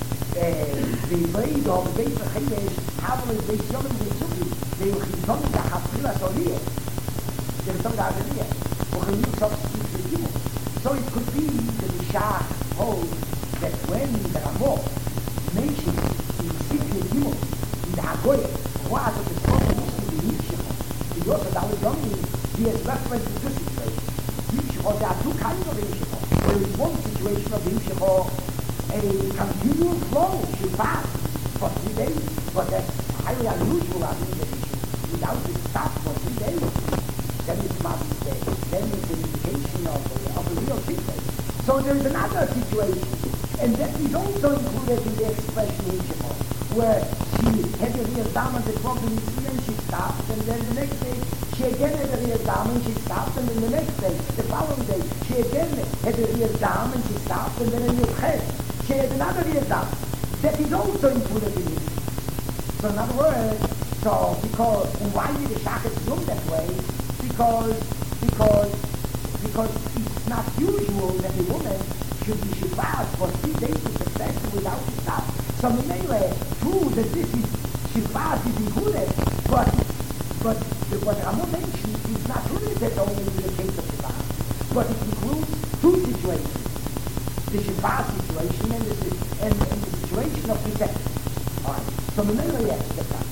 the braid of the base of Chedesh, Havel is based on the Suki, they will keep on the Hafila Solia, they will come to Azalia, or can you substitute the Gimel. So it could be that the Shach holds that when the Ramah mentions in Sikhi Gimel, in the Hagoye, what of the Sofa used to be Yipshimo, the Yosa Dalidoni, he has reference to two situations. Yipshimo, there are two kinds of Yipshimo. There is one situation of Yipshimo, a continuous flow should pass for three days, but that's highly unusual, I mean, that it should, without it stop for three days. So then it's not mistake, then it's an indication of, of a real secret. So there's another situation, and that is also included in the expression Ishimo, where she had a real diamond that was in the and she stopped, and then the next day she again had a real diamond, she stopped, and then the next day, the following day, she again had a real diamond, she stopped, and then a new head, she had another real diamond. That is also included in it. So in other words, so because, and why did the Shachet look that way? Because, because, because it's not usual that a woman should be shivas for three days successful without a stop. So Mimele, true that this is shivas is included, but but what Ramo mentioned is not limited only to the case of shivas, but it includes two situations: the shivas situation and the and, and the situation of deception. All right. So Mimele, yes, that's right.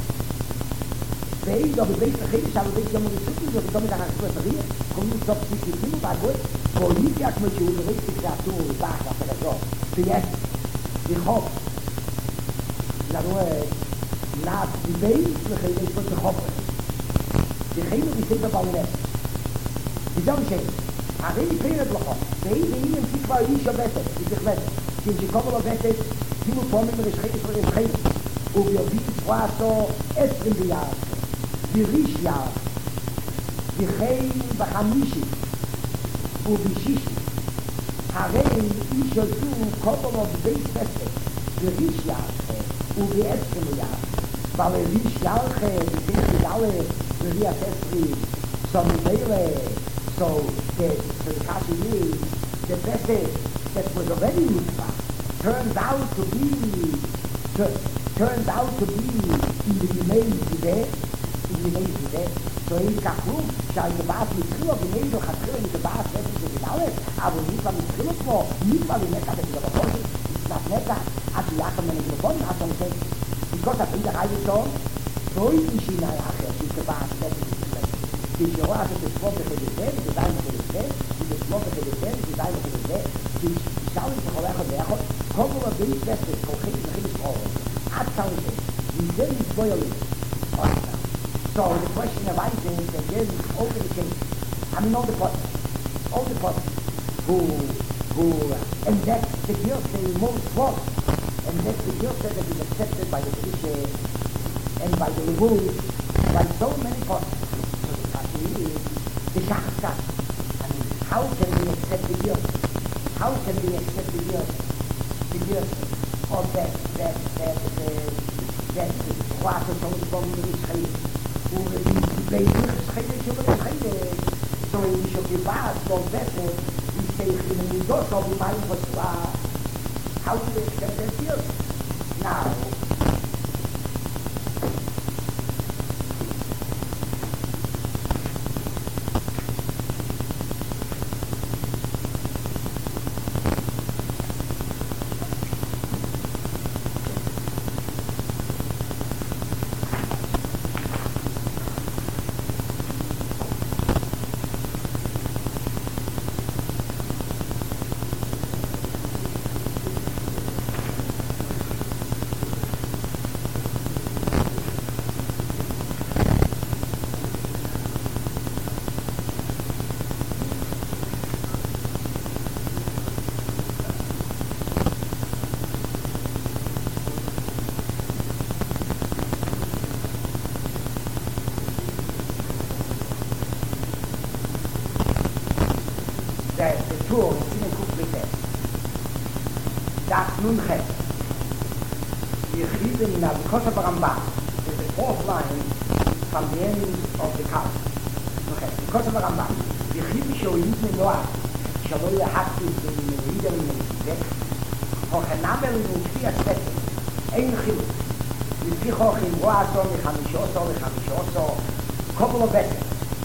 Veid ob beis khir shal beis yom risut zo tom da khashvat ri kom nu top sit tim ba goy ko nik yak mo chu ri tik da tu ba ka pa so ti yes di khop la noe la di beis le khir is pot khop di khir di sit ba wala di jam shay a ri khir do khop beis di in tik ba yi shabet di khlet ki di komolo betet tim po me le khir is le khir o bi bi kwaso es in di yar ברישיה, בחיים בחמישי ובשישי, הרי איש עשו קודם בבית ספר, ברישיה ובעצמיה, וברישיה בחיים בגלל בריאה ספרי, so Mimele, so the, the Kashi is, the Pesach that was already mitzvah, turns out to be, turns out to be in the Yimei today, Yimei today. So in Kakru, shall the Baas Mitzvah, Yimei do Chatzir, in the Baas Mitzvah, in the Baas, aber nicht weil Mitzvah vor, nicht weil die Mekka, das ist aber vorhin, ist das Mekka, als die Jachem, wenn ich gefunden habe, dann gesagt, ich Gott hat in der Reihe so, so ist die China Jachem, in der Baas Mitzvah, die Jehovah hat das Wort für die Welt, die Deine für die Welt, die das Wort für die Welt, die Deine für die Welt, die Schau ist doch auch der Gott, kommen wir bin ich besser, komm ich nicht nicht vor. Hat Schau ist, wie sehr ist Boyoli. So the question of Isaac is that there is over the case. I mean all the pots, all the pots who who uh, and that's the guilt they most was, and that's the guilt that is accepted by the Kedusha and by the Levul, by so many pots. So the question is the Shachskat. I mean, how can we accept the guilt? How can we accept the guilt? The guilt of that that that that that what is on the bottom of the scale. Und die Bläser schreien schon mal schreien. So in die Schokibat, so besser, wie stehe ich in den Dos, so wie mein was war. How do they accept that guilt? Now, that the tour is in a cook with that. That's nun chet. We read in the Kosa Baramba, is the fourth line from the end of the cow. Okay, the Kosa Baramba. We read the show in Noah, Shaloi Hatzis in the Rieder in the Zek, Hochenamel in Kfir Setten, Ein Chil, לפי חוך עם רוע עשור מחמישו עשור לחמישו עשור, קופל ובטר.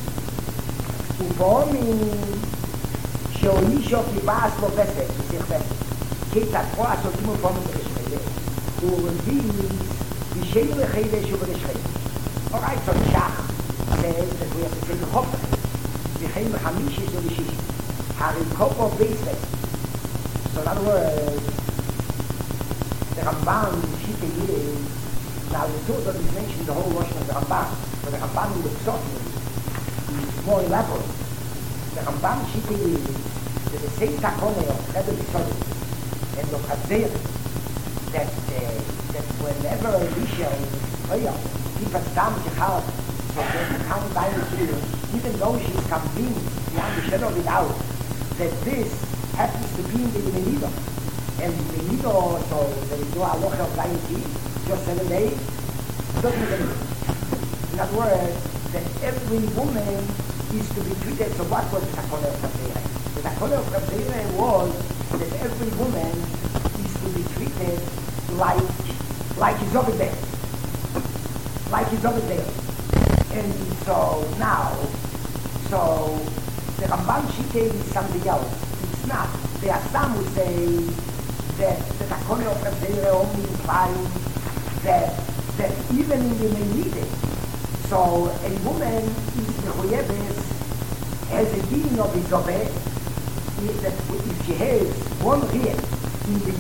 ופעמים שאונישו כיבאס בו בטר, בשיח בטר. כיצד רוע עשור כמו פעמים ברשחיה, ורביל בשם לחיידש וברשחיה. אולי צור שח, says that we have to take a hop, וכן בחמישי זה בשישי. הרי קופו בייסט. So in other words, the Ramban, Shita is, now the Torah doesn't mention the whole Rosh of the Ramban, but the Ramban in the Psotim, is more elaborate. The Ramban Shita is that the same takone of Rebbe B'Sodom and of Hazir, that, uh, that whenever Elisha is prayer, keep a stam jehad, so that the come by the here, even though she's convinced beyond the shadow of a doubt, that this happens to be in the Yemenido. And Yemenido, so there is no halacha of Zayin, just seven days, doesn't make any difference. In other words, that every woman is to be treated. So what was the Takone of Rabbeinu? The Takone of Rabbeinu was that every woman is to be treated like like he's over there. Like he's over there. And so now, so the Ramban Shita is something else. It's not. The Assam would say that the Takone of Rabbeinu only implies that that even in the Menide, so a woman is mechuyeves, has a being of his obey, that if she has one rear in the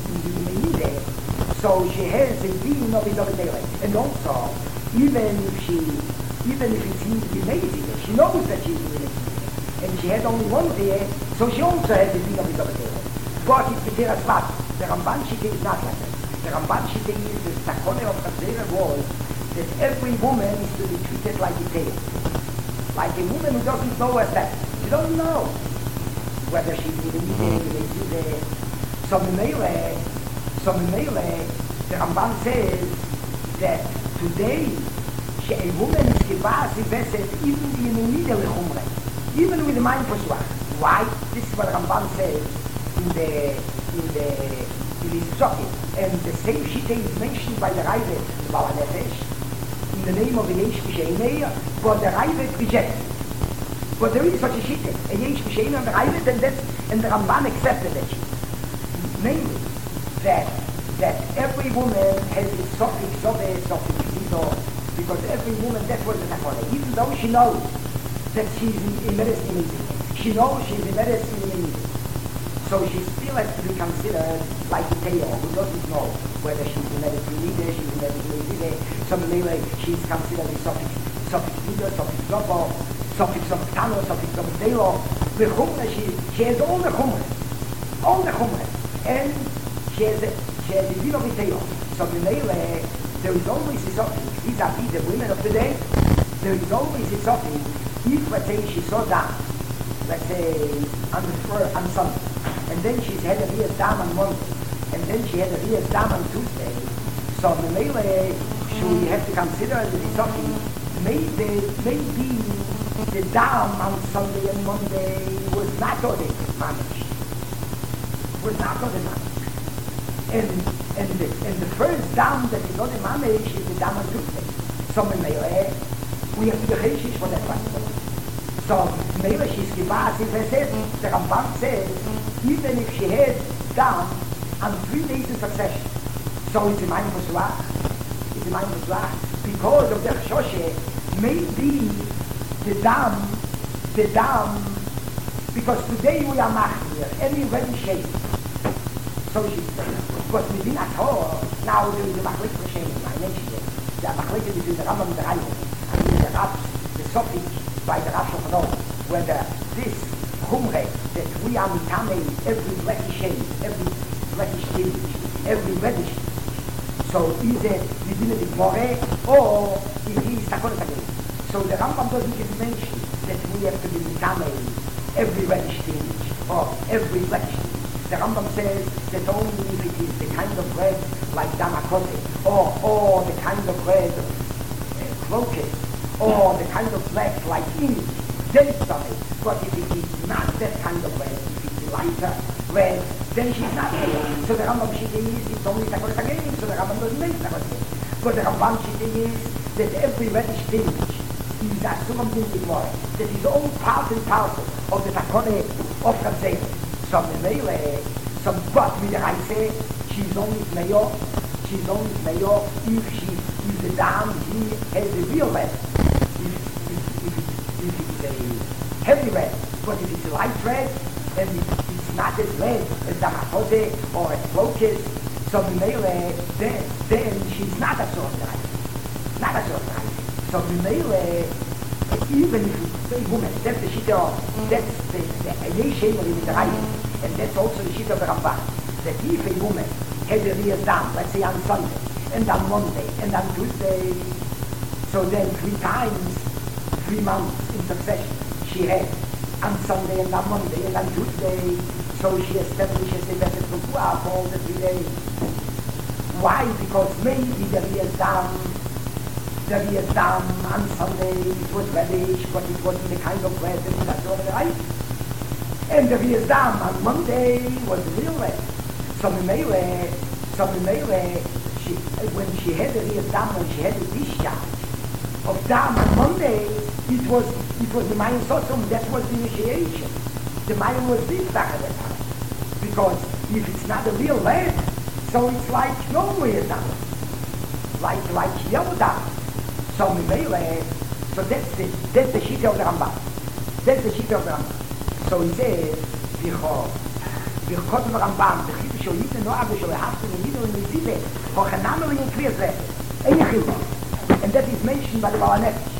Menide, so she has a being of his obey. And also, even if she, even if it seems to be lazy, she knows that she's in the Menide, and she has only one rear, so she also has a being of his obey. But it's the Teras Vat. The Ramban Shita is not like that. The Ramban Shita is the Takone of Chazera was that every woman is to be treated like a tail. Like a woman who doesn't know herself. She doesn't know whether she's in the middle, so Mimele, so Mimele, the Ramban says that today she, a woman is givas invested even in the middle of even with the mind persuasion. Why? This is what the Ramban says in the in the in his Zohar. And the same Shita is mentioned by the Raive, the Baal HaNefesh, in the name of the Yesh B'Sheinei, but the Raive rejected. But there is such a Shita, a Yesh B'Sheinei and the Raive, and, and the Ramban accepted that Shita. Namely, that that every woman has a Sofik Zove, Sofik Zido, because every woman, that's what it's called. Even though she knows that she's in medicine, she knows she's in medicine, so she still has to be considered like a Teo, who doesn't know whether she's a medical leader, she's a medical leader. So maybe she's considered a Sofik leader, Sofik Zobo, Sofik Zobo, Sofik Zobo Teo. The Chumra, she, she has all the Chumra, all the Chumra, and she has a, she has a deal of a Teo. So maybe there is always a Sofik, vis-a-vis the women of today, there is always a Sofik, if let's say she saw down, let's say on the fur on Sunday, and then she's had a real dam on Monday, and then she had a real dam on Tuesday. So the Mele, should we have to consider the Sophie, maybe, maybe the dam on Sunday and Monday was not already managed. Was not already managed. And, and, the, and the first dam that is already managed is the dam on Tuesday. So the Mele, we have to be Reshish for that one. So, maybe she's givas, if I said, the Ramban says, even if she had done on three days in succession, so it's a mind for Suach, it's a mind for Suach, because of the Shoshe, maybe the dam, the dam, because today we are machmir, any ready shape. So she said, but within at all, now there is a machlik for shame, I mentioned it, the machlik between the Rambam and the Raiva, and the Rabbs, the Sofik, by the Rashi of Noah, whether this Chumre that we are mitame every blackish shade, every blackish image, every reddish, so is it within the More or if he is Takonet again. So the Rambam doesn't even mention that we have to be mitame every reddish image or every blackish image. The Rambam says that only if it is the kind of red like Damakote or or the kind of red uh, crocus, or the kind of black like image, then it's done it. But if it is not that kind of red, if it's lighter red, then she's not red. So the Rambam Shita is, it's only Takonet again, so the Rambam doesn't make Takonet again. But the Rambam Shita is that every reddish image is a Sulam Dintik More, that is all part and parcel of the Takonet of Chazera. So the Mele, some but with the Raise, she's only Mayor, she's only Mayor if she, if the dam, he has a real red. If it's a heavy red, but if it's a light red, and it's not as red as the Machose or as Locust, so Mimele, then, then she's not a sort of light. Not a sort of light. So Mimele, even if you say woman, that's the shit of, that's the, the, the shamer in the right, and that's also the shit of the Ramban, that if a woman had a real dam, let's say on Sunday, and on Monday, and on Tuesday, so then three times, three months in succession, she had on Sunday and on Monday and on Tuesday, so she establishes a better Tukua for all the three days. Why? Because maybe the real dam, the real dam on Sunday, it was reddish, but it wasn't the kind of red that that's all right. And the real dam on Monday was real red. So Mimele, so Mimele, she, when she had the real dam, when she had the discharge of dam on Monday, it was it was the Mayan Sosum, that was the initiation. The Mayan was this back at the time. Because if it's not a real red, so it's like no real dam. Like like yellow dam. So Mimele, so that's the that's the sheet of the Rambam. That's the sheet of the Rambam. So he says, Vichor. Vichot of the Rambam, the Chit shall eat the Noah, shall have to the middle in the Zibe, for Chanamel in clear thread. And that is mentioned by the Baal Nefesh.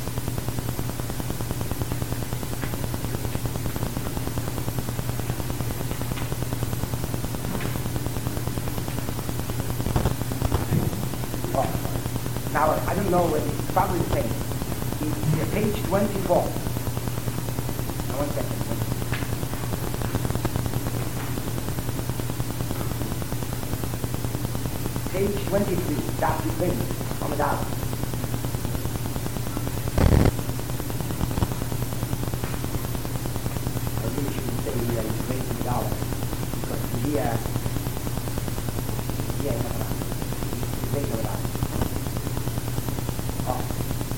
Oh. Now, I don't know whether it's probably the same. It's page twenty-four. Now, one second. Page twenty-three, that's the thing, on the dollar. I really shouldn't say that it's raising the dollar, because here, yeah, no, no, it's raising the dollar. Oh.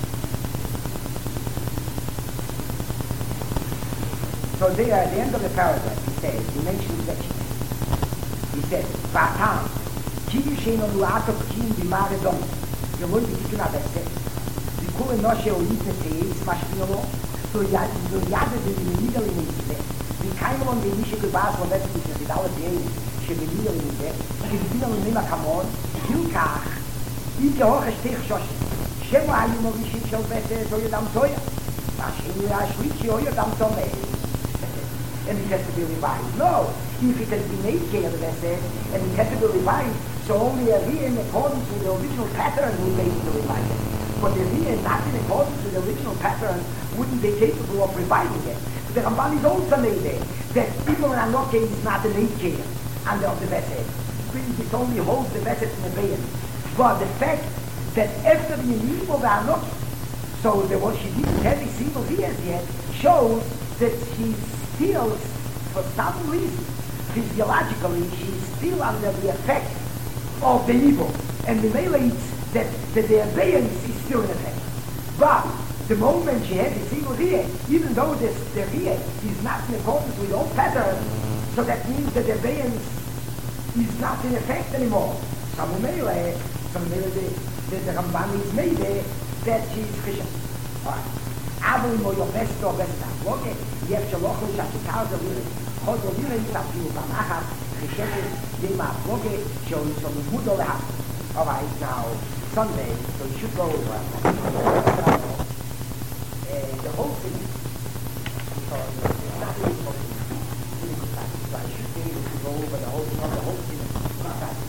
So there, at the end of the paragraph, he says, he mentions that he says, Vatam, Kiyu sheino luato p'kim b'mare dom. You want to get another step. The kule noshe oitne teis mashpino, so yad so yad de the middle in the the kind of the initial bas von that is the dollar day, she the middle in the the middle in the kamon, hilkach. Ich hoch stich shosh. Shema ayu mo wie shit shol bete so yadam toya. Mashinu ya shlich yo yadam tome. And it has to be revised. No, if it has been made care of the and it has to be revised, so only a rear in accordance with the original pattern would be able to revise it. But the rear not in accordance with the original pattern wouldn't be capable of reviving it. But the Ramban is also made there that even when Anoke is not an eight care under of the Vesed. It only holds the Vesed in the Bayan. But the fact that after the Yenim of Anoke, so there was she didn't have a single years yet, shows that she's still, for some reason, physiologically, she's still under the effect of the evil. And the relates that, that the abeyance is still in effect. But the moment she had the single ear, even though this, the ear is not in accordance with all pattern, so that means that the abeyance is not in effect anymore. Some mele, some mele, the, the, the Ramban is made that she is Christian. Alright. אבל אם הוא יופס טוב את הפלוגה, יש שלא חוש השיקר זה לירי. חוד לא לירי יצפילו במחת, חשבת דימה הפלוגה, שהוא מובוד או להב. Alright, now, Sunday, so you should go over. Uh, the whole thing, because it's not really supposed to be really good practice, so I should be able to go over the whole thing, the whole thing is good practice.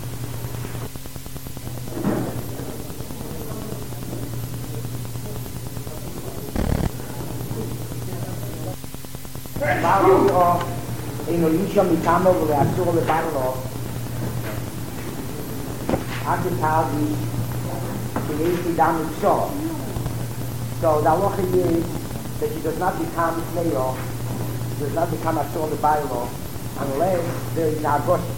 Mario in Olisha Mikamo with Asura the Barlo Akitazi Kinesi Dami Shaw. So the halacha is that she does not become mayor, she does not become Asura the Barlo unless there is an Agoshe.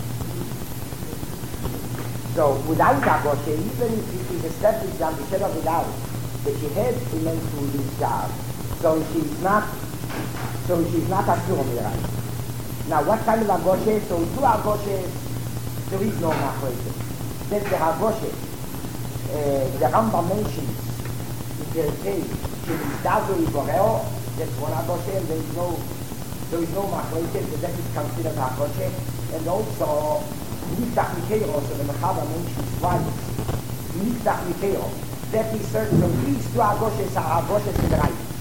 So without Agoshe, even if it is established on the shed of the doubt that she had a mental discharge, so she's not So she's not a Asura Mirai. Now what kind of Agoshe? So two Agoshes, there is no Nachreise. That's the Agoshe. Uh, the Rambam mentions in the case, she is Dazo Iboreo, that's one Agoshe, and there is no, there is no Nachreise, so that is considered Agoshe. And also, Niftach Mikero, so the Mechaba mentions twice, Niftach Mikero. That is certain, so these two Agoshes are Agoshes in the right.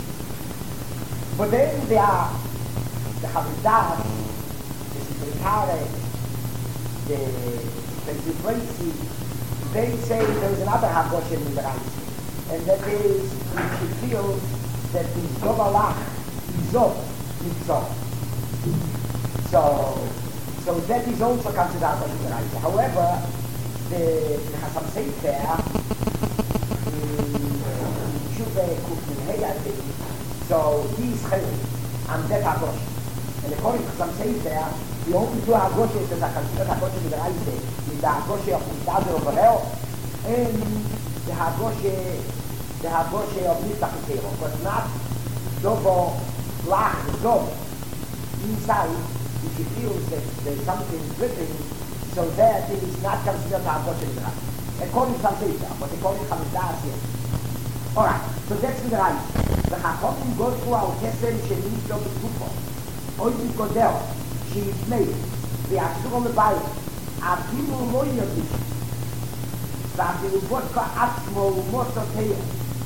But then they are the Hamidah, the Secretary, the Pensiplesi, they say there's another Hagoshen in the Reise. And that is, she feels that the Zobalach is Zov, is Zov. So, so that is also considered as the Reise. However, the, the Chasam Sefer, so he is Chayim, and that Hagosh. And according to some say there, the only two Hagoshes that are considered Hagoshes in the Reise is the Hagoshe of Nidazir of Bereo and the Hagoshe, the Hagoshe of Niftach Mikero, but not Dobo, Lach, Dob. Inside, if he feels that there's something dripping, so that is not considered Hagoshe in the Reise. According to some say there, but according to Hamidah, yes. Alright, so that's the Reise. The Chachomim go through our Kesem Shemit Lo B'Tufo. Oy B'Kodel, she is made. The Asur on the Bayit. Afilu Lo Yodis. Vafilu Vodka Atzmo Umoto Teyo.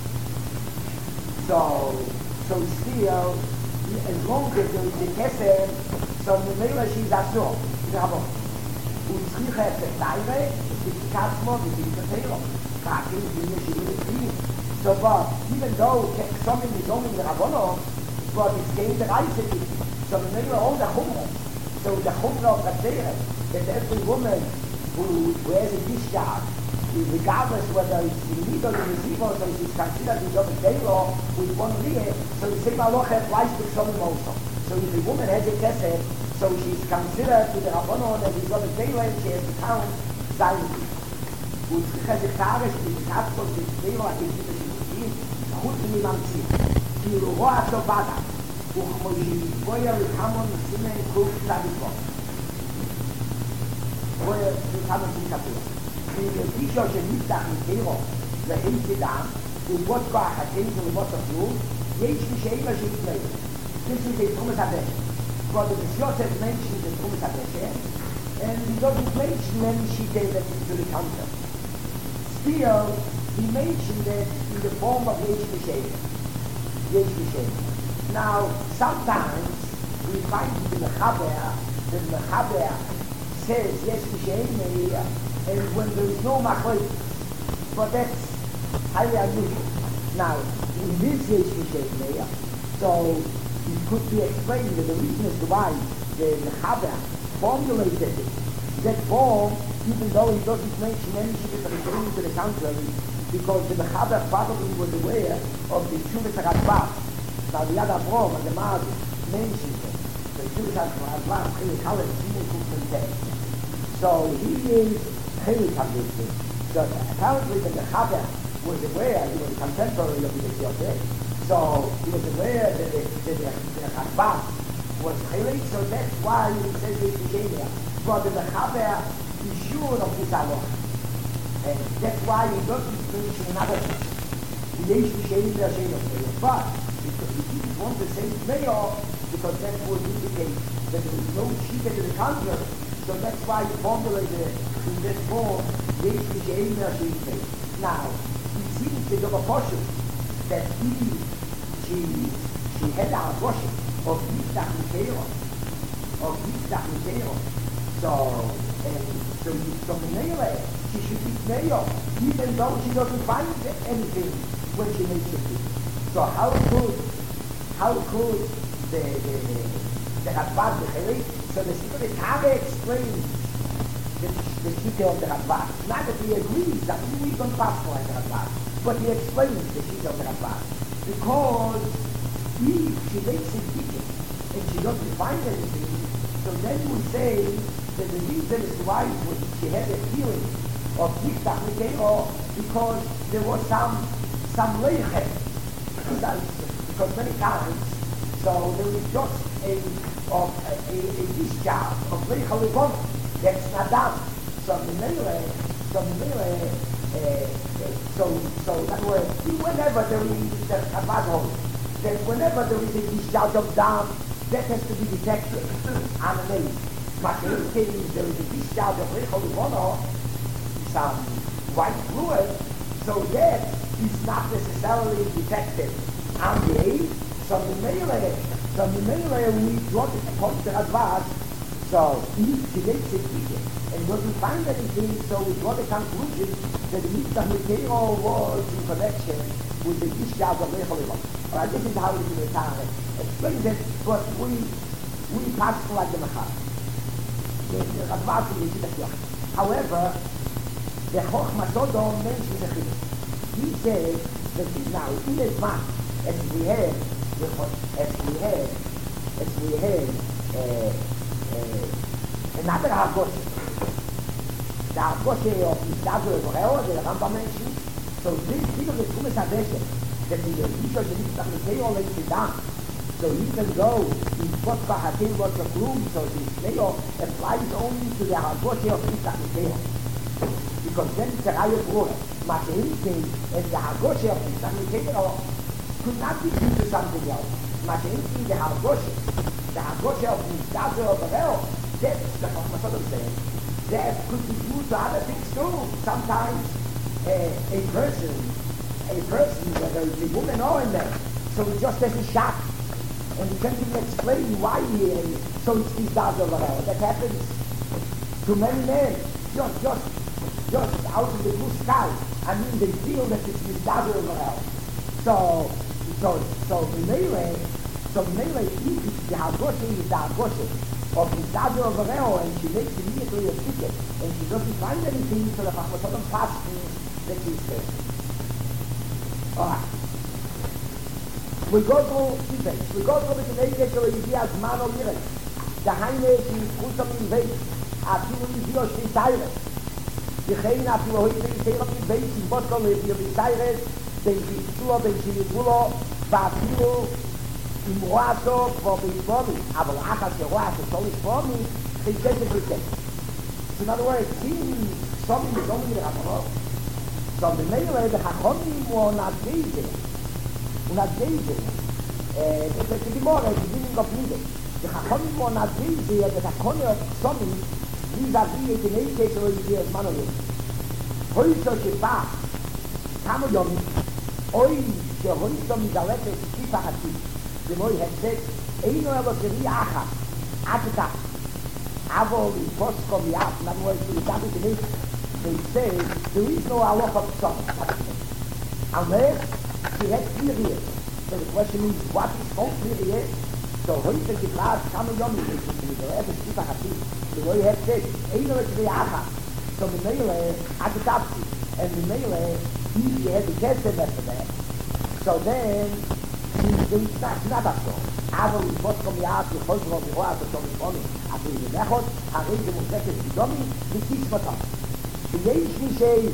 So, so still, as long as there is a Kesem, so the Mela she is Asur. She's Rabon. Utzricha et Teire, it's Katzmo, it's Teyo. Vafilu Vodka Atzmo. So, but even though something is only in the Rabbono, but it's gained the Reise. So, we know all the Chumrah. So, the Chumrah of Ratzeret, that every woman who, who has a discharge, regardless whether it's in need or in the Zivo, so it's considered to be a Delo with one Rie, so the same Aloha applies to some also. So, if a woman has a Kesef, so she's considered to the Rabbono that she's got a Delo and she has to count Zayin. Und sich has a Tarish, die hat von dem Delo, hat die חוץ מממציא, כי רוע טובדה, וכמושי בויה לחמון סימן קוף צדיפו. בויה לחמון סימן קפיר. ולפישו שנפתח מקירו, ואין תדעם, ובות כוח החיים ולבות הפלום, יש לי שאימא שיתמי. This is a Trumas HaDeshe. For the Yosef mentioned the Trumas HaDeshe, and he doesn't mention when she gave it to the counter. Still, he mentioned it in the form of Yesh Mishem. Yesh Mishem. Now, sometimes we find it in the Chaber, that the Chaber says Yesh Mishem, and when there is no Machlokes, but that's highly unusual. Now, in this Yesh Mishem, so it could be explained that the reason as to why the, the Chaber formulated it, that form, even though he doesn't mention anything that referring to the contrary, because the Mechaber probably was aware of the Tshuvas HaRadbaz. Now the other Avrom and the Mazi mentioned it. The Tshuvas HaRadbaz, Chilik Halef, Simen Kufenteh. So he is Chilik HaRadbaz. So apparently the Mechaber was aware, he was a contemporary of the Yosef, so he was aware that the, the, the, the Radbaz was Chilik, so that's why he says it became there. But the Mechaber is sure of this Aloha. And that's why he doesn't mention another thing. He Yesh Mishem the Hashem of Mayor. But because he didn't want to say Mayor, because that would indicate that there is no Shita to the contrary. So that's why he formulated it in that form, Yesh Mishem the Hashem of Mayor. Now, it seems to be a portion that he, she, she had a portion of Yiftach Mikero, of Yiftach Mikero. So, and so, so Menele, she should be Mayor, even though she doesn't find anything when she makes it. So how could, how could the, the, the Radbaz, the Chilik, so the Sikha Kabe explains the, the Shita of the Radbaz. Not that he agrees, that we don't pass for the Radbaz, but he explains the Shita of the Radbaz. Because if she makes it bigger, and she doesn't find anything, so then we say that the reason is why she had a feeling of Yiftach Mikero, because there was some some leichet, because many times, so there was just a of a, a, a discharge of leichel levon that's not done. So the melee, so the melee, uh, so so in other words, whenever there is the Chabad hole, that whenever there is a discharge of dam, that has to be detected on the name. But in this case, there is a discharge of leichel levon, some white fluid, so that is not necessarily detected on the age, So the melee, so the melee, we brought it according to advice. So he creates it and he doesn't find anything, so we draw the conclusion that the Mitzvah Mikero was in connection with the Ishgaz of Lecholiva. Alright, this is how it is in the Torah. Explains it, but we we pass like the Machar. The advice is the Kiyach. However, the Chochmah Sodom mentions the Chiddush. He says that now, in as much as we have, as we have, as we have, uh, uh, another Hagoshe. The Hagoshe of Isdadu Evoreo, the Rambam mentions, so this thing of the Tumas HaVeshem, that the Yisho the Mitzvah Mikeo lays it down. So even though in Potzbach HaTeil was a gloom, so the Mikeo applies only to the Hagoshe of Mitzvah Mikeo. Because then it's a Raya Brura. Mashenkin and the Hagoshe of Mitzvah Mikeo could not be used to something else. Mashenkin, the Hagoshe, the Hagoshe of Mitzvah Evoreo, that's the Chochmah Sodom saying. That could be used to other things too. Sometimes uh, a person, a person, whether it's a woman or a man, so he just has a shock. And he can't even explain why he is. So it's these guys over there. That happens to many men. Just, just, just out of the blue sky. I mean, they feel that it's this guy over there. So, so, so the melee, so the melee, the Hagoshe is the Hagoshe of the Dadu of Reo, and she makes immediately a ticket, and she doesn't find anything, so the Chochmah Sodom passes that she's there. Alright. We go through events. We go through the Neke to Yidiyah Zman o Yireh. The Heine, she is Kutam in Veit. Afilu Yidiyah Shri Tayres. The Chein, Afilu Hoyte Yidiyah in Veit, in Botko, Yidiyah Tayres, Ben Shitulo, Ben Shitulo, Afilu in Moaso, for Beisbomi. Aber Achas Yeroas, it's always for me, they take it with them. In other words, in something is only the Ramah. So the Meile, the Chachomim were not gazing. Not gazing. It's a Gemara, the beginning of Nidek. The Chachomim were not gazing, the Chachomim of something, vis-a-vis the Neke, so you as Manolim. Hoyso Sheba, Kamo Yomi, Oy, Shehoyso Mizalete, Shifa Hati. The Moy had said, Eino Elokeri Achas, Atita, Avo, Poskom Yaf, in other words, the David Neke, they say, there is no halacha of Psalm. Unless she has clear ears. So the question is, what is called clear ears? So heute gefragt, Kamo Yomi, the Rebbe Shifa Hati, the way you have said, Eino Elokeri Achas. So the Meile, Atitapsi, and the Meile, he had the Kesem after that. So then, she's not, not a song. Avo, Poskom Yaf, the Chosro, the Roa, the Tom Ifoni, after the Mechot, Harei, the Moseket, the Domi, the Tismatam. ויש מי שאיזה,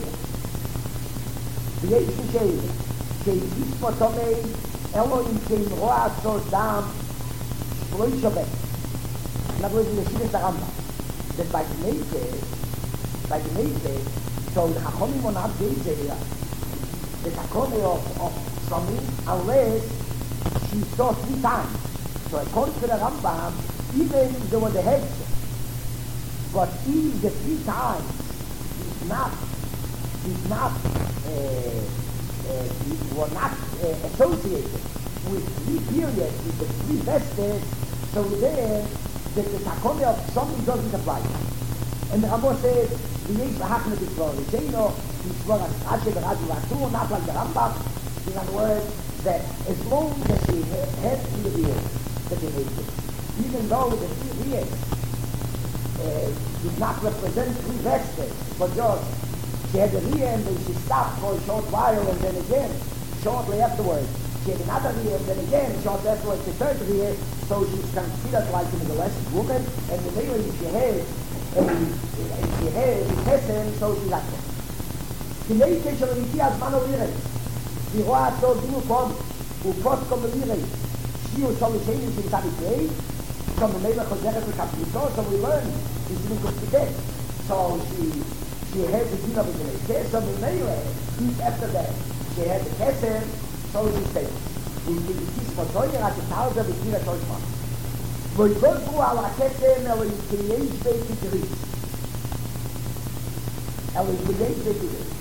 ויש מי שאיזה, שהגיש פה תומי, אלו אם כן רוע צור דם, שלוי שווה. נבוא איזה נשיב את הרמב"ם. that by the nature, by the nature, so the Chachomim will not be there, the Takone of, of something, unless she saw three times. So according to the Rambam, even there was a head, but if the three times is not, is not, uh, uh, were not uh, associated with three periods, with the three vested, so then that the Takone of something doesn't apply. And the Rambam says, the Yesh Lahachne B'Tzvor, the Sheino, B'Tzvor, Ashe, B'Radu, B'Atu, not like the Rambam, in other words, that as long as she had three years, that they made it, even though the three years uh, did not represent three vested, but just she had a year and then she stopped for a short while and then again, shortly afterwards, she had another year and then again, shortly afterwards, the third year, so she's considered like an adolescent woman, and the day she had, and she had a person, so she's like that. The nature shall be as man of Irene. Die Roa so du kom, u post kom Irene. She was so changing in Tabitei, so the neighbor was there to Capito, so we learn, is in Kuspite. So she she had the deal of the nature, so the neighbor, after that, she had the person, so she stayed. We did this for Toyer at the thousand with Kira Toshman. We go through our Kesem, and we create basic Greece. And we create basic Greece.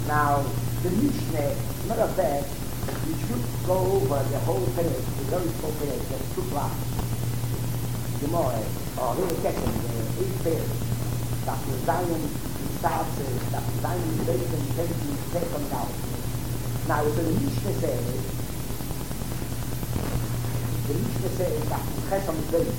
Now, the Mishnah, matter of fact, we should go over the whole page, the very full page, there's two blocks. Gemara, or little section, the eight page, that the Zion starts, that the Zion is based on the take on down. Now, so the Mishnah says, the Mishnah says that the Chesam is based.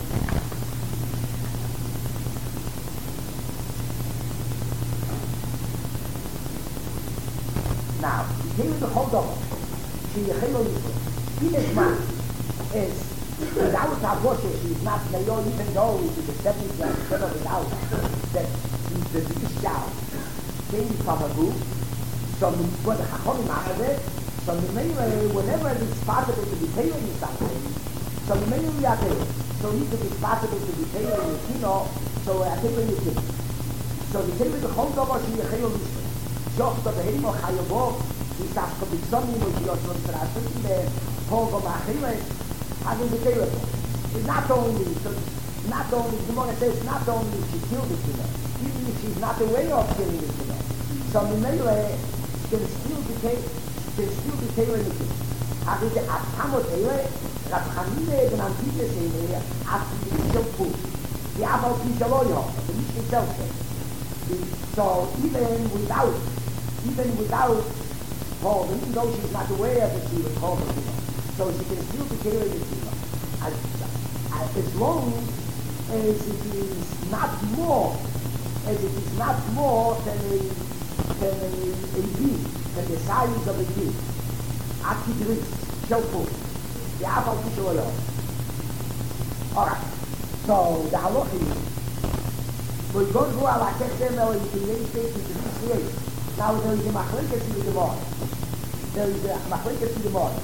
Now, here is the whole double. She is a in this man is without her worship, she is not Nayo, even though it is a seventh year, seven without that she's the biggest child. Came from a group, so when the Chachamim are there, so whenever it is possible to be tailoring something, so the main we are there. So if it is possible to be tailoring the kino, so I take when you think. So the table the whole double she is a just the Himo Chayobov, he starts to be something which you're from Saraswati, the Pogo Mahile, having the table. It's not only, so not only, the Gemara says, not only she killed the killer, even if she's not aware of killing the killer. So Mimele can still be can still be tailoring the killer. Having the Atamo Taylor, Rabchanine, and Antike Taylor, after the Bishop Food. The Abba Pishaloyo, the Mission itself says. So even without even without Paul, even though she's not aware that she was called a female, so she can still be carrying the female. As, as, as long as it is not more, as it is not more than a than a, a bee, than the size of a bee. Akidris, Shelfu, the Abba Pishaloyo. Alright, so the halach is, we go through our Kesem, or you can use it to the now there is a machlekes in the Gemara. There is a machlekes in the Gemara.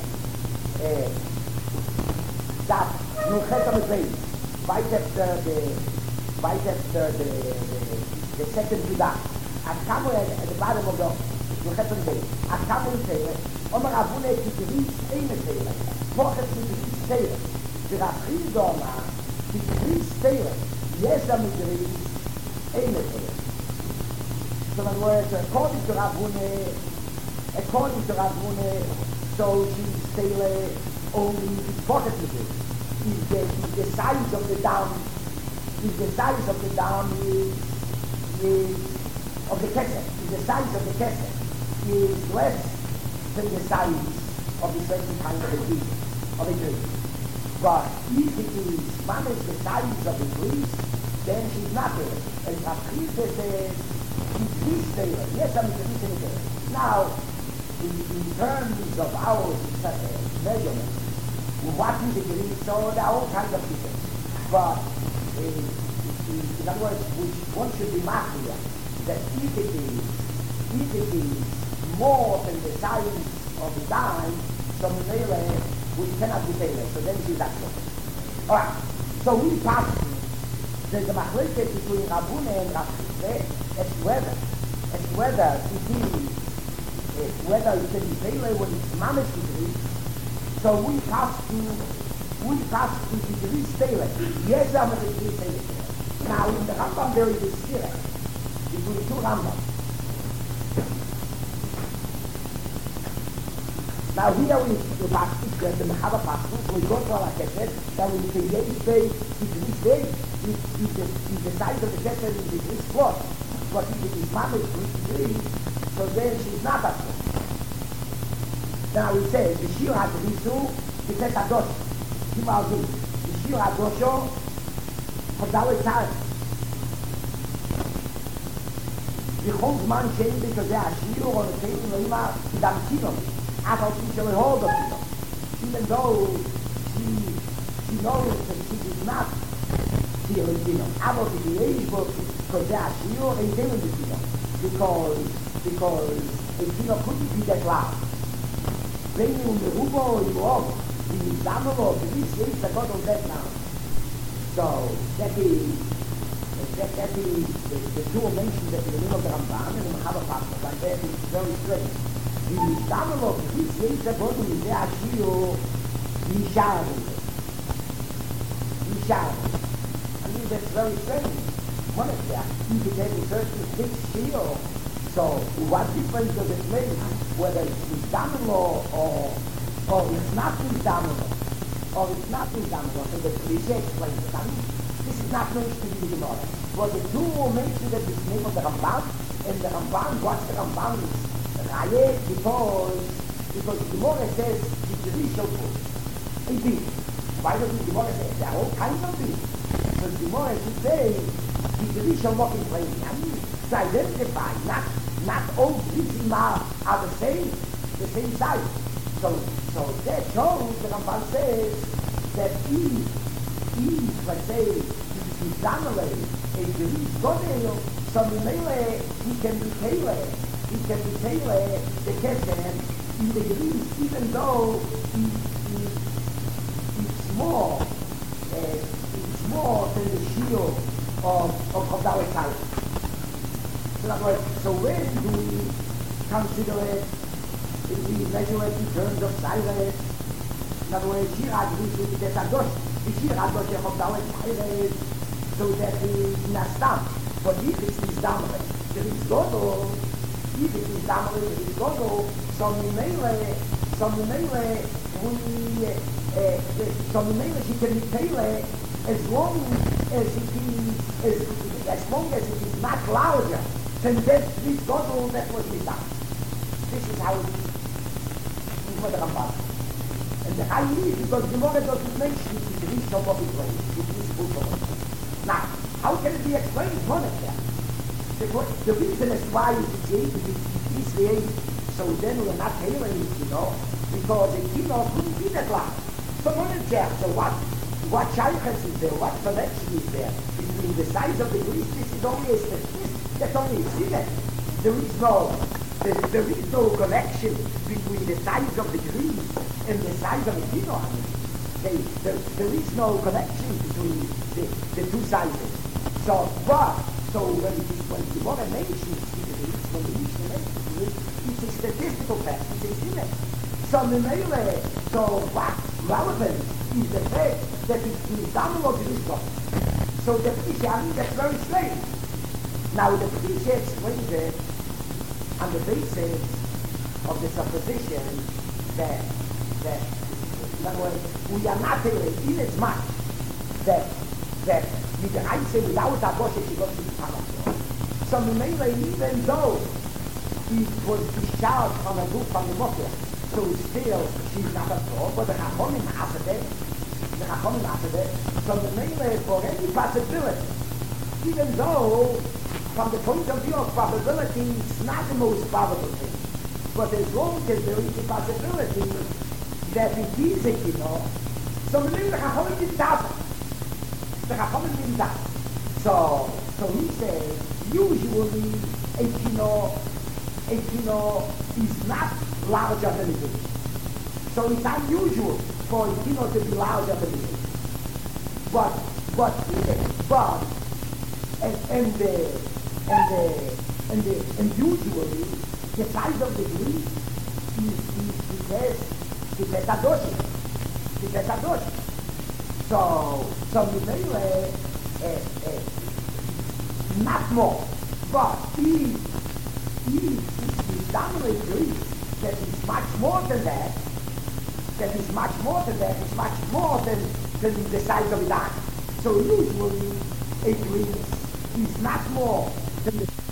That Nuchetam is based. Right after the, right after the, the, the second Judah. At Kamu at the bottom of the Nuchetam is based. At Kamu is saying, Omar Abune Kikiri Steine Steine. Pochet Kikiri Steine. The Rachid Doma, Kikiri Steine. Yesa Mikiri Steine Steine. So in other words, according to Rabune, according to Rabune, so she's still only positively. If the, if the size of the dam, if the size of the dam is, is of the kesef, if the size of the kesef is less than the size of the certain kind of a tree, of a tree. But if it is managed the size of the trees, then she's not there. And Rabchita says, increase there. Yes, I'm increasing there. Now, in, in terms of our uh, measurement, what is the degree? So there are all kinds of things. But uh, in, in other words, which one should be marked here, that if it is, if it is more than the size of the dime, so melee, we cannot be tailored. So then it is actual. All right. So we pass. There's a machlekes between Rabune and Rabchita. It's whether, it's whether it is, it's whether it can be tailored when it's managed to be. So we pass to, we pass to the degree tailored. Yes, I'm a degree tailored. Now in the Rambam there is a stira between the two Rambams. Now here we we pass to the Mechava pass to, we go to our Kesed, that we can get it say, degree stage, if the size of the Kesed is degree spot. But if it is managed with degree, so then she's not at all. Now we say, the Shir HaDrisu, the Tes HaDosh, Kimal Din, the Shir HaDosho, Chodale Tzad. The whole man changed because they are Shir, or the Tes HaDosh, Dam Kinom, Afal Kisha hold of Kinom. Even though she, she knows that she is not stealing Kinom. Afal Kisha because they are Shir, and they will be Kinom. Because, because a Kinom couldn't be that loud. Bring you the Rubo, you walk, the Damalo, the East, the God of that now. So, that is, that, that is, the, the two mentioned that in the middle of the Ramban and the Mahava Pastor, like that is very strange. The Damalo, the East, the God of the Ashio, Nishar. Nishar. I mean, that's very strange. One of that, you could take a certain fixed shield, So what difference does it make whether it's Mizdamelor or or it's not Mizdamelor or it's not Mizdamelor? So the Risha explains it. I mean, this is not mentioned to be the Gemara. But the two will mention that it's name of the Ramban, and the Ramban, what's the Ramban is Raye, because because the Gemara says it's the Risha food. Indeed. Why does the Gemara say there are all kinds of things? So the Gemara should say it's the Risha walking plain. I mean, to identify, not not all Rishim are, are the same, the same size. So so that shows the Ramban says that Eve, Eve, let's say, is Zamale, a Jewish Godel, so Mimele, he can be Tele, he can be Tele, the Keshen, in the Greece, even though he, he, he's small, uh, he's more than the shield of, of, of Dalet. So, in other words, so when do we consider it, if we measure it in terms of size? In other words, Shirad, we should get a dosh. The Shirad, dosh, of Dalet, so that is Nastam. But if it's Nizdamale, there is Godol, if it is Nizdamale, there is Godol, so Mimele, so Mimele, we, uh, so Mimele, she can be Pele, as long as it is, as, as long as it is not larger than that this Godel that was Nizdam. This is how it is. This is what the Ramban. And the high is because the Gemara doesn't mention it is so what it was. It is full of. Now, how can it be explained? One of them. The, the reason is why it's eight, it's eight, so then we're not tailoring it, you know, because a kilo couldn't be that large. So one is there. So what, what shaykhs is there? What connection is there between the size of the grease? This is only a statistic. That's only a figure. There is no, there, there is no connection between the size of the grease and the size of the kilo. I mean, they, there, there is no connection between the, the two sizes. So, but, so when it is, when the Gemara mentions it, when the Mishnah mentions it, it's a statistical fact, it's a unit. So, Mimele, so what relevant is the fact that it's the dominant of this God. So the Prisha, I mean, that's very strange. Now, the Prisha explains it on the basis of the supposition that, that, in other words, we are not in as much that, that with the Einzel, without that Goshe, she goes to the Parasol. So Mimele, even though he was discharged from a group from the Mokher, so still, she's not a Torah, but the Chachamim Asade, the Chachamim Asade, so Mimele, for any possibility, even though, from the point of view of probability, it's not the most probable thing, but as long as there is a possibility that it is a kilo, so Mimele, the Chachamim didn't have it. The Chachamim didn't have it. So, so he says, usually, a kilo, a kilo is not larger than it is. So it's unusual for a kilo to be larger than it is. But, but, but, and, and the, and the, and the, and usually, the size of the grease is, is, is less, is less adoshi. Is less adoshi. So, so Mimele, uh, uh, not more, but if, if the dominant grease that is much more than that, that is much more than that, is much more than, than the size of it. So usually a grease is not more than the